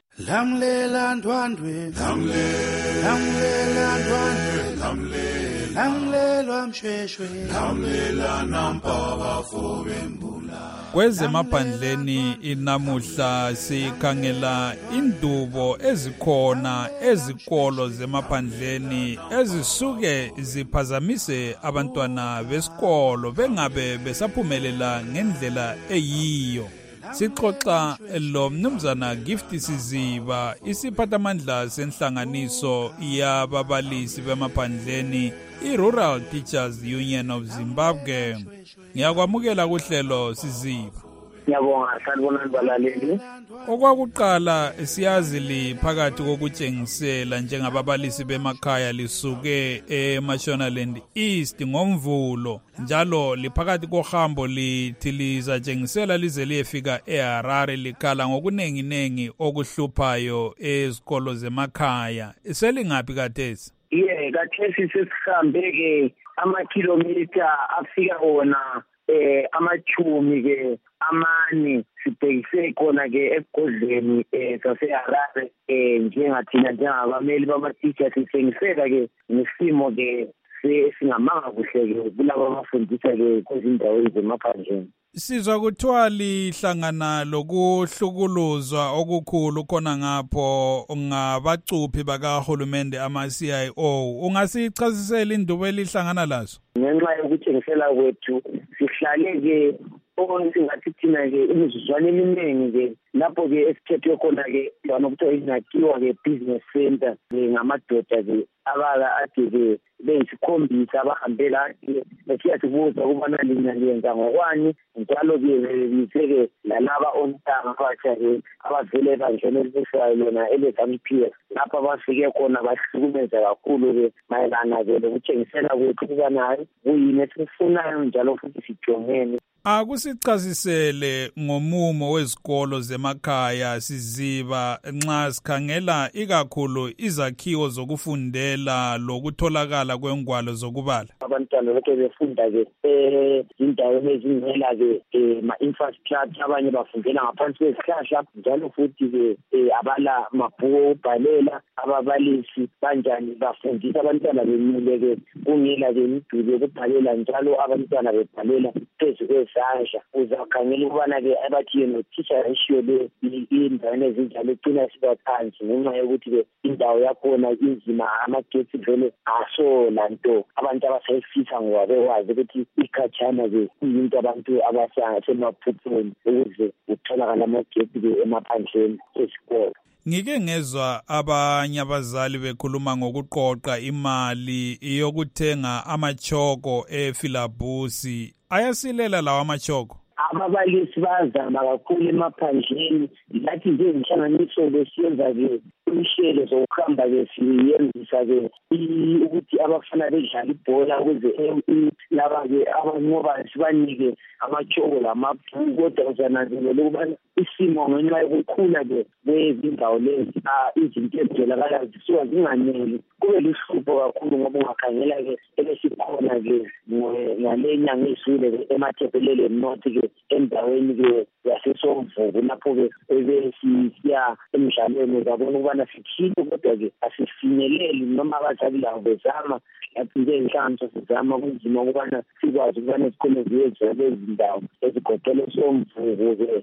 Lamlela ndwandwe, lamlela ndwandwe, lamlelwa mshweshwe, lamlela nampaka fobembula. Kwezemaphandleni inamuhla sikhangela indubo ezikhona ezikolo zemaphandleni ezisuke ziphazamise abantwana besikolo bengabe besaphumelela ngendlela eyiyo. Sixoxa lo mnumzana Gift Siziba, isiphathamandla senhlanganiso yababalisi bemaphandleni i-Rural Teachers Union of Zimbabwe. Ngiyakwamukela kuhlelo Siziba. Ngiyabonga sanibonani balaleli. Okwakuqala siyazi liphakathi kokutshengisela njengababalisi bemakhaya lisuke eMashonaland East ngomvulo, njalo liphakathi kohambo lithi lizatshengisela lize liyefika eHarare likhala ngokunenginengi okuhluphayo ezikolo zemakhaya. Selingaphi kathesi? Kathesi sesihambe ke amakhilomitha afika wona amachumi ke amane sibhekise khona ke esigodleni saseHarare njengathina njengabameli bama-teachers sithengiseka ke nesimo ke singamanga kuhle ke kulabo abafundisa ke kwezindaweni zemaphandleni. Sizwa kuthiwa lihlangana lokuhlukuluzwa okukhulu khona ngapho ngabacuphi bakahulumende ama-CIO. Ungasichazisela indubo elihlangana lazo? Ngenxa yokutshengisela kwethu sihlale ke singathi thina ke imizuzwana eminingi ke lapho ke esikhethwe khona ke lona kuthiwa inakhiwa ke business center ngamadoda ke abala ade ke beyisikhombisa abahambela besiyasibuza ukubana lina liyenza ngokwani, njalo ke bise-ke lalaba ontanga batsha ke abavele ebandleni elibusayo lona ele-ZANU-PF lapho abafike khona bahlukumeza kakhulu ke mayelana ke lokutshengisela kwethu ukubanayo kuyini esikufunayo njalo futhi sijongene. Akusichazisele ngomumo wezikolo zemakhaya Siziba nxa sikhangela ikakhulu izakhiwo zokufundela lokutholakala kwengwalo zokubala. Abantwana lokho befunda ke indawo ezingela ke ma-infrastructure, abanye bafundela ngaphansi kwezihlahla njalo futhi ke abala mabhuku okubhalela. Ababalisi kanjani bafundisa abantwana bemile ke kungela ke imiduli yokubhalela njalo abantwana bebhalela phezu izandla uzakhangela ukubana-ke abathi no-teacher ratio le indaweni ezinjalo icina siba phansi ngenxa yokuthi-ke indawo yakhona inzima, amagetsi vele asola nto abantu abasayifisa ngoba bekwazi ukuthi ikhatshana-ke kuyinto abantu abasemaphupheni ukuze kutholakala amagetsi-ke emaphandleni esikolo. Ngike ngezwa abanye abazali bekhuluma ngokuqoqa imali yokuthenga amachoko efilabusi. Ayasilela lawa amachoko? Ababalisi bazama kakhulu emaphandleni, lathi njengenhlanganiso besiyenza-ke imishelo zokuhamba-ke siyenzisa-ke ukuthi abafana bedlala ibhola ukuze laba-ke abanqoba sibanike amachoko lamabhuku, kodwa uzananzelela ukubana isimo ngenxa yokukhula-ke kwezindawo lezi izinto ezitholakalayo zisuka zinganeli, kube luhlupho kakhulu ngoba ungakhangela-ke ebesikhona-ke ngale nyanga ezile-ke emathebhelele north-ke endaweni-ke yasesomvuku lapho-ke ebesisiya emdlalweni zabona ukubana sithile, kodwa-ke asifinyeleli noma abazali labo bezama lapho njengenhlanganiso sizama kunzima ukubana sikwazi ukubana sikhone ziyezwa lezi ndawo ezigoqela somvuku-ke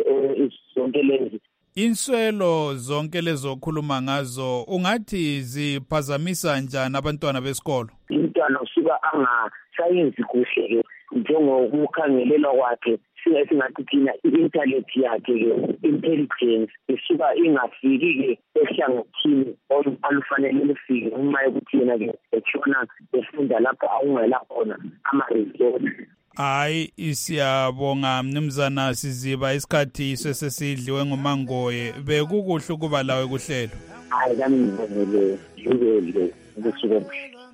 zonke lezi. Inswelo zonke lezokhuluma ngazo ungathi ziphazamisa njani abantwana besikolo? Umntwana usuka angasayenzi kuhle-ke njengokukhangelelwa kwakhe, singathi thina i-intellect yakhe-ke intelligence isuka ingafiki-ke ehlangothini alufanele lifike ngenxa yokuthi yena-ke etshona efunda lapho awungela khona ama-resort. Hayi, siyabonga Mnumzana Siziba, isikhathi sesidliwe nguMangoye. Bekukuhle ukuba lawe kuhlelo. Hayi kami ngibonile yubele ukusuka.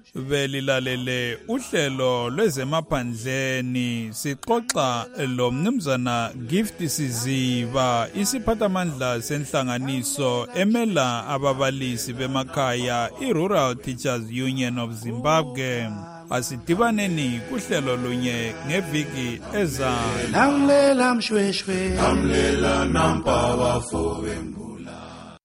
Belilalele uhlelo lwezemaphandleni, sixoxa lo Mnumzana Gift Siziba, isiphathamandla senhlanganiso emela ababalisi bemakhaya i-Rural Teachers Union of Zimbabwe. Asidibaneni kuhlelo lunye ngeviki ezayo. Lamlela mshweshwe, lamlela nampa bafowembula.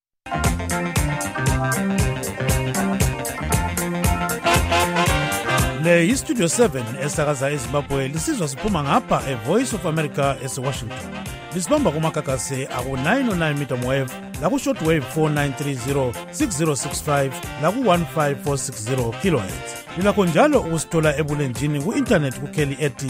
Le iStudio 7 esakaza eZimbabwe lisizwa siphuma ngapha eVoice of America eWashington. Lisibamba kumakakase aku-909 meter wave laku-shortwave 4930 6065 laku-15460 kilohertz. Lilakho njalo ukusithola ebulenjini ku-internet kukheli ethi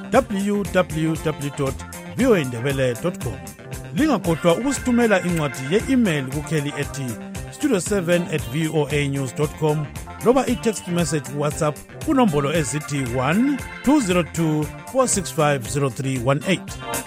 www.voindebele.com. Lingakhohlwa ukusithumela incwadi ye-email kukheli ethi studio7@voanews.com loba i-text message ku-WhatsApp kunombolo ezithi 1-202 465 0318.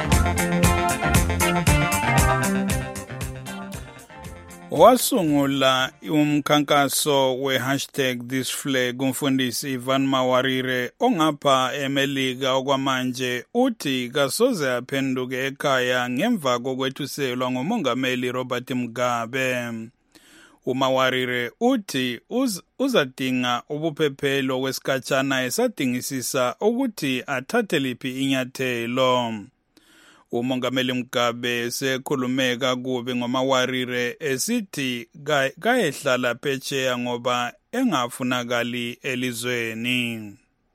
Wasungula umkhankaso we#thisflag umfundisi Ivan Mawarire ongapha eMelika okwamanje uthi kasoze aphenduke ekhaya ngemva kokwethuselwa ngumongameli Robert Mugabe. uMawarire uthi uzadinga ubuphephelo kwesikhatshana esadingisisa ukuthi athathe liphi inyathelo. Umongameli Mugabe sekhulume kakubi ngoMawarire esithi kayehlala phetsheya ngoba engafunakali elizweni.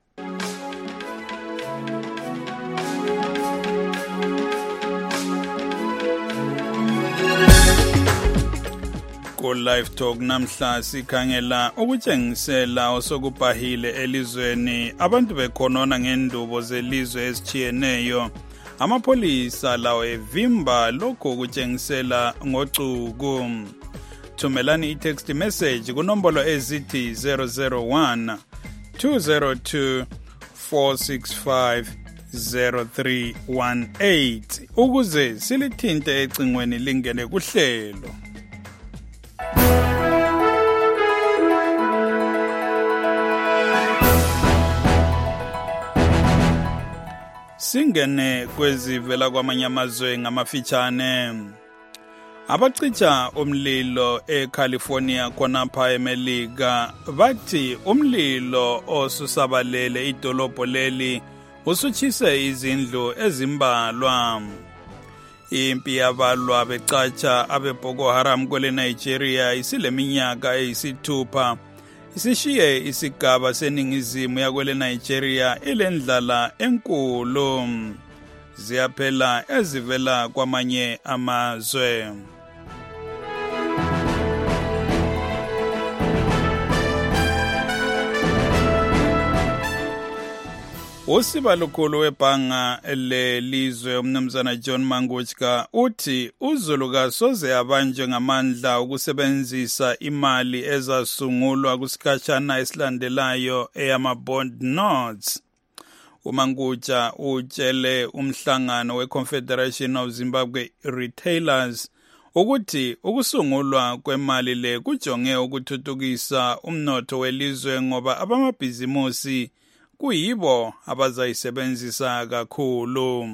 Live Talk namhla sikhangela ukutshengisela osokubhahile elizweni abantu bekhonona ngendubo zelizwe ezichiyeneyo. Amapolisa lawo evimba lokho ukutshengisela ngocuku. Thumelani i-text message kunombolo ezithi 001 202 465 0318 ukuze silithinte ecingweni lingene kuhlelo. Singene kwezivela kwamanye amazwe ngamafitshane. Abacitsha umlilo eCalifornia khonapha eMelika bathi umlilo osusabalele idolobho leli usutshise izindlu ezimbalwa. Impi yabalwa becatsha abeBoko Haram kwele Nigeria isileminyaka eyisithupha. Isishiye isigaba seningizimu yakwele Nigeria ilendlala enkulu. ziyaphela ezivela kwamanye amazwe. Usiba lukhulu webhanga lelizwe umnumzana John Manguchka uthi uZulu soze abanjwe ngamandla ukusebenzisa imali ezasungulwa kusikhatshana esilandelayo eyama-bond notes. uMangucha utshele umhlangano we-Confederation of Zimbabwe Retailers ukuthi ukusungulwa kwemali le kujonge ukuthuthukisa umnotho welizwe ngoba abamabhizimusi kuyibo abazayisebenzisa kakhulu.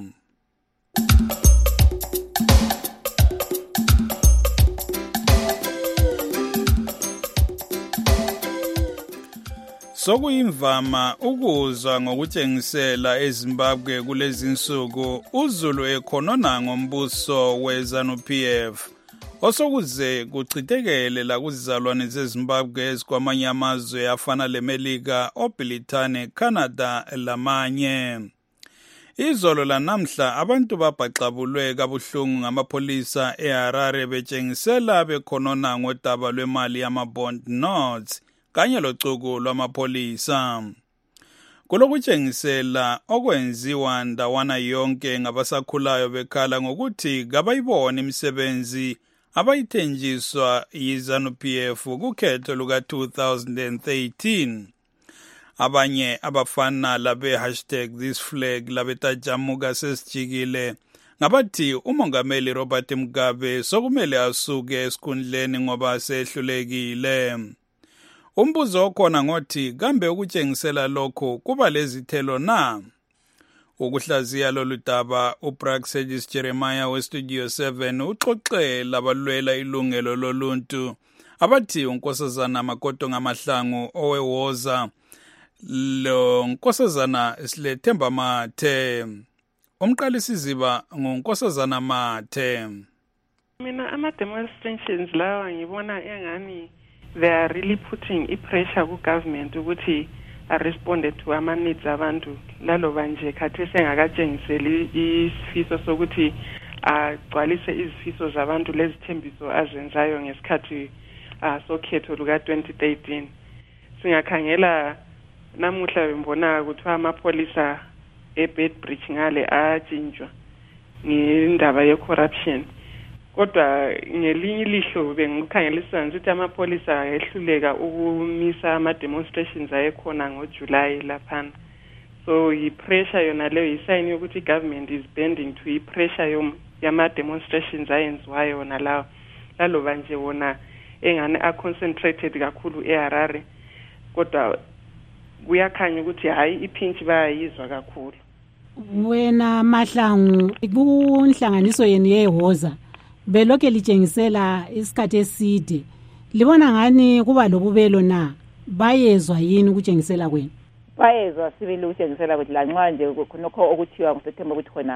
Sokuyimvama ukuzwa ngokutshengisela eZimbabwe kulezi insuku uZulu ekhonona ngombuso weZANU-PF osokuze kuchitekele la kuzizalwane zeZimbabwe ezikwamanye amazwe afana leMelika, oBrithani, Canada lamanye. Izolo lanamhla abantu babhaxabulwe kabuhlungu ngamapolisa eHarare betshengisela bekhonona ngodaba lwemali yama-bond notes kanye locuku lwamapolisa. Kulokutshengisela okwenziwa ndawana yonke ngabasakhulayo bekhala ngokuthi kabayibone imisebenzi abayithenjiswa yiZANU-PF kukhetho luka-2013. Abanye abafana labe #ThisFlag labetajamuka sesijikile ngabathi umongameli Robert Mugabe sokumele asuke esikhundleni ngoba sehlulekile. Umbuzo okhona ngothi kambe ukutshengisela lokho kuba lezithelo na? Ukuhlaziya lolu daba uBraxedis Jeremiah weStudio 7 uxoxela abalwela ilungelo loluntu abathi unkosazana Makoto Ngamahlangu owewoza lo nkosazana Silethemba Mathe. Umqalisi ziba ngunkosazana Mathe. Mina ama-demonstrations lawa ngibona engani they are really putting pressure ku government ukuthi responde to ama-needs abantu laloba nje khathesi engakatshengiseli isifiso sokuthi agcwalise izifiso zabantu lezithembiso azenzayo ngesikhathi sokhetho luka-2013. Singakhangela namuhla bembona kuthiwa amapolisa eBedbridge ngale atshintshwa ngendaba ye-corruption. Kodwa ngelinye ilihlo bengikhangelisa ukuthi amapolisa ehluleka ukumisa ama-demonstrations ayekhona ngoJuly laphana. So i-pressure yona leyo isayini yokuthi i-government is bending to i-pressure yama-demonstrations ayenziwayo yona lawo. Laloba nje wona engane a-concentrated kakhulu eHarare. Kodwa kuyakhanya ukuthi hayi iphinchi bayayizwa kakhulu. Wena Mahlangu kunhlanganiso yenu yehoza belokhe litshengisela isikhathi eside, libona ngani kuba lobubelo na? Bayezwa yini ukutshengisela kwenu? Bayezwa sibili ukutshengisela ukuthi lanxa nje khonokho okuthiwa ngoSeptember ukuthi khona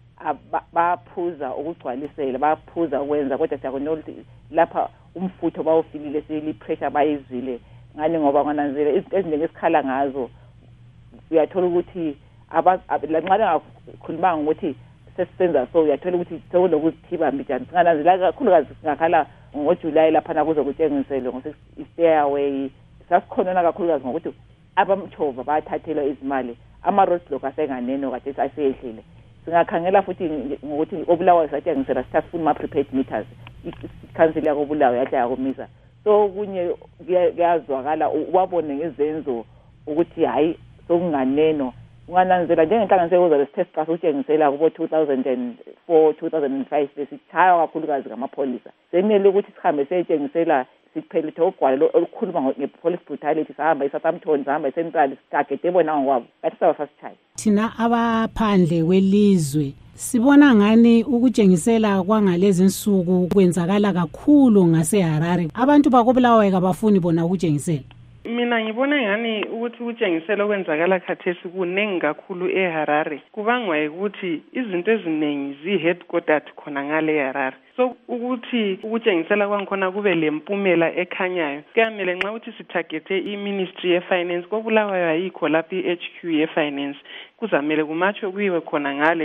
baphuza ukugcwalisela, baphuza ukwenza, kodwa siyakubona ukuthi lapha umfutho bawufilile sili pressure bayizwile ngani ngoba ngananzela izinto ezinjengesikhala ngazo uyathola ukuthi lanxa ngakhuluma ngokuthi sesisenza so uyathola ukuthi sokulokuzithiba mbijani singananzela kakhulukazi singakhala ngoJuly laphana kuzokutshengiselwe ngo-stairway sasikhonona kakhulukazi ngokuthi abamthova bathathelwa izimali ama-roadblock asenganeno kade aseyehlile. Singakhangela futhi ngokuthi obulawayo satshengisela sifuna ama-prepaid meters ikhansili yakobulawayo yahle yakumisa. So kunye kuyazwakala wabone ngezenzo ukuthi hayi sokunganeno ungananzela njengenhlangano seyoza lesitest utshengisela kubo 2004 2005 besitshaywa kakhulukazi ngamapolisa. Sekumele ukuthi sihambe setshengisela siphelithe ugwalo olukhuluma nge-police brutality sahamba eSouthampton sahamba eCentral sigagede bona ngokwabo kathi sabafasitshaya. Thina abaphandle kwelizwe sibona ngani ukutshengisela kwangalezi insuku kwenzakala kakhulu ngaseHarare. Abantu bakobulawayo kabafuni bona ukutshengisela. Mina ngibona ngani ukuthi ukutshengisela okwenzakala khathesi kunengi kakhulu eHarare kubangwa ukuthi izinto eziningi zi-headquartered khona ngale eHarare. So ukuthi ukutshengisela kwangikhona kube lempumela ekhanyayo kuyamele nxa ukuthi sithagethe i-Ministry ye-Finance kobulawayo ayikho lapho i-HQ ye-Finance kuzamele kumatshwe kuyiwe khona ngale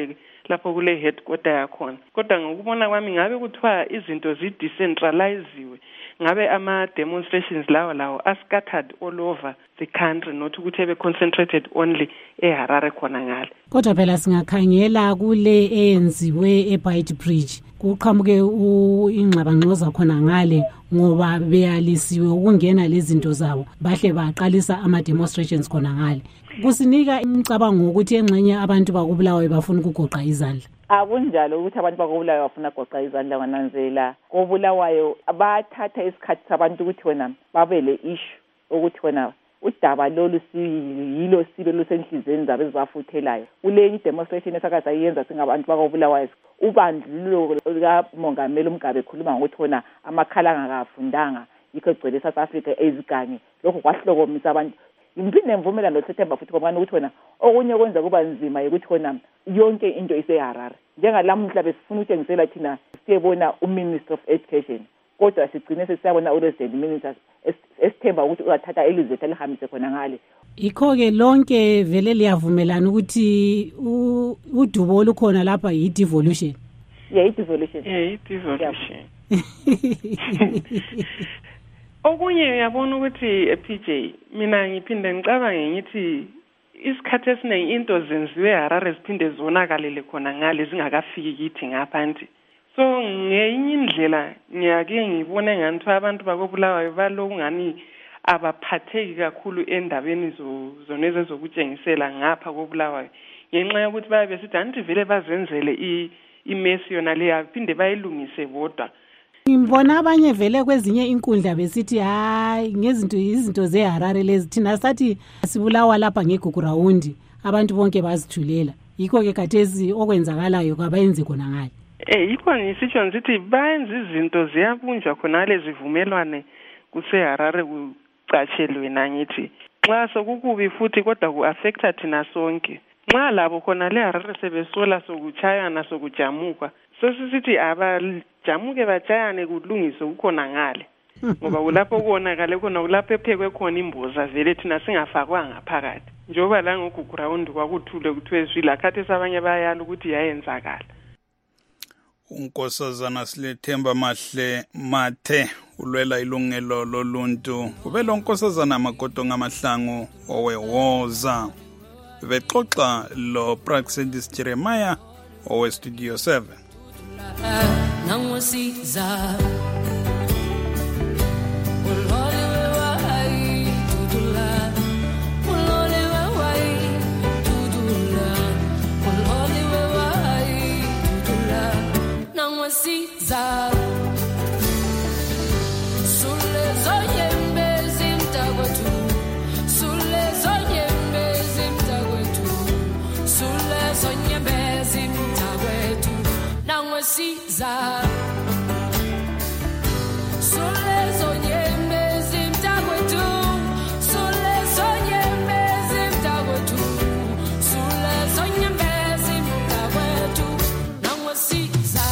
lapho kule headquarter yakhona. Kodwa ngokubona kwami ngabe kuthiwa izinto zi-decentraliziwe, ngabe ama-demonstrations lawo are-scattered all over the country, not ukuthi ebe-concentrated only eHarare khona ngale. Kodwa phela singakhangela kule eyenziwe eBeitbridge kuqhamuke ingxabangxoza khona ngale ngoba beyalisiwe ukungena lezinto zabo bahle baqalisa ama-demonstrations khona ngale. Kusinika imicabango ukuthi engxenye abantu bakubulawayo bafuna ukugoqa izandla. Akunjalo ukuthi abantu bakubulawayo bafuna ukugoqa izandla wananzela. Kobulawayo bathatha isikhathi sabantu ukuthi wena babe le issue ukuthi wena udaba lolu yilo sibe lusenhlizweni zabo ezibafuthelayo. Kule demonstration esakaza yenza singabantu bakobulawayo ubandlululo likamongameli uMgabe ekhuluma ngokuthi wona amakhala angakafundanga yikho egcwele eSouth Africa eziganye. Lokho kwahlokomisa abantu. Ngiphinde ngivumela noSeptember futhi ngoba ukuthi wona okunye kwenza kuba nzima ukuthi wona yonke into iseHarare. Njengalamuhla besifuna ukutshengisela thina siyebona uMinister of Education. Kodwa sigcine sesiyabona uResident Minister esithemba ukuthi uzathatha elizwe elihambise khona ngale. Ikho-ke lonke vele liyavumelana ukuthi udubo olukhona lapha yi-devolution. I-devolution. I-devolution. Okunye uyabona ukuthi PJ mina ngiphinde ngicabange ngithi isikhathi esiningi into zenziwe eHarare ziphinde zonakalele khona ngale zingakafiki kithi ngapha nje. So ngenye indlela ngiyake ngibone ngathi abantu bakobulawayo baloku ngani abaphatheki kakhulu endabeni zoneze zokutshengisela ngapha kobulawayo. Ngenxa yokuthi babe besithi anti vele bazenzele imesi yona le yaphinde bayilungise bodwa. Ngibona abanye vele kwezinye inkundla besithi hayi izinto zeHarare lezi thina sathi sibulawa lapha ngeGugurawundi abantu bonke bazithulela. Yikho ke khathesi okwenzakalayo kwabayenze khona ngale. Yikho ngisitsho ngithi bayenza izinto ziyabunjwa khona lezi zivumelwane kuseHarare kucatshelwe nangithi. Xa sokukubi futhi kodwa ku-affecta thina sonke. Nxa labo khona leHarare sebesola sokuchayana sokujamuka. Sesithi abajamuke bajayane kulungiswe kukhona ngale. Ngoba kulapho konakale khona kulapho ephekwe khona imboza vele thina singafakwanga phakathi. Njoba la ngoGugurawundi kwakuthule kuthiwe zwila khathi sabanye bayala ukuthi yayenzakala. Unkosazana Silethemba Mathe ulwela ilungelo loluntu ubelo unkosazana Magodo ngamahlangu owewoza bexoxa lo Praxedis Jeremiah owe Studio 7. Nangosiza Siza Sule zoyembe zimtagwetu Sule zoyembe zimtagwetu Sule zoyembe zimtagwetu Nangwe siza Sule zoyembe zimtagwetu Sule zoyembe zimtagwetu Sule zoyembe zimtagwetu Nangwe siza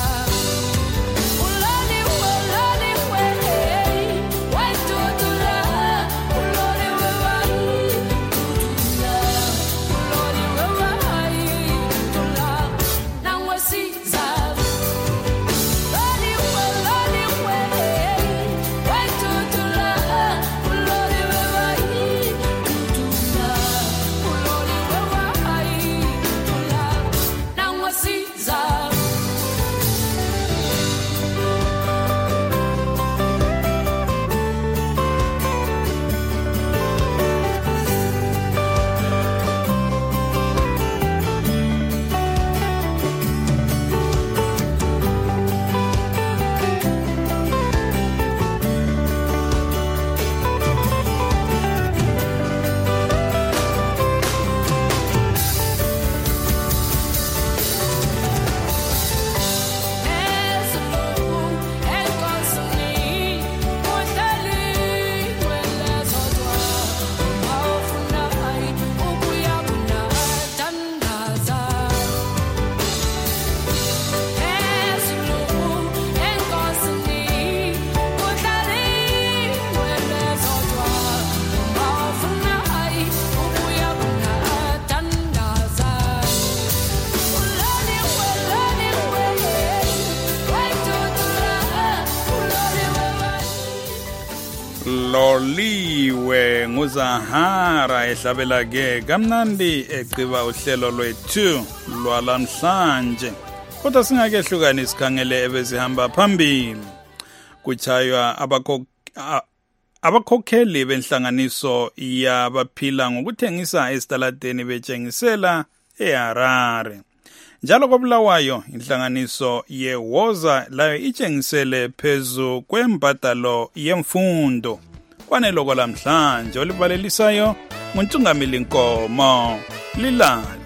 loliwe nguzahara ehlabela ke kamnandi egqiba uhlelo lwethu lwalamhlanje kodwa singakehlukani sikhangele ebezihamba phambili kuchaywa abakhokheli benhlanganiso yabaphila ngokuthengisa esitaladeni betshengisela eHarare njalo koBulawayo inhlanganiso yeWoza layo itshengisele phezu kwembadalo yemfundo kwaneloko lamhlanje olibalelisayo nguNtungamili Nkomo lilala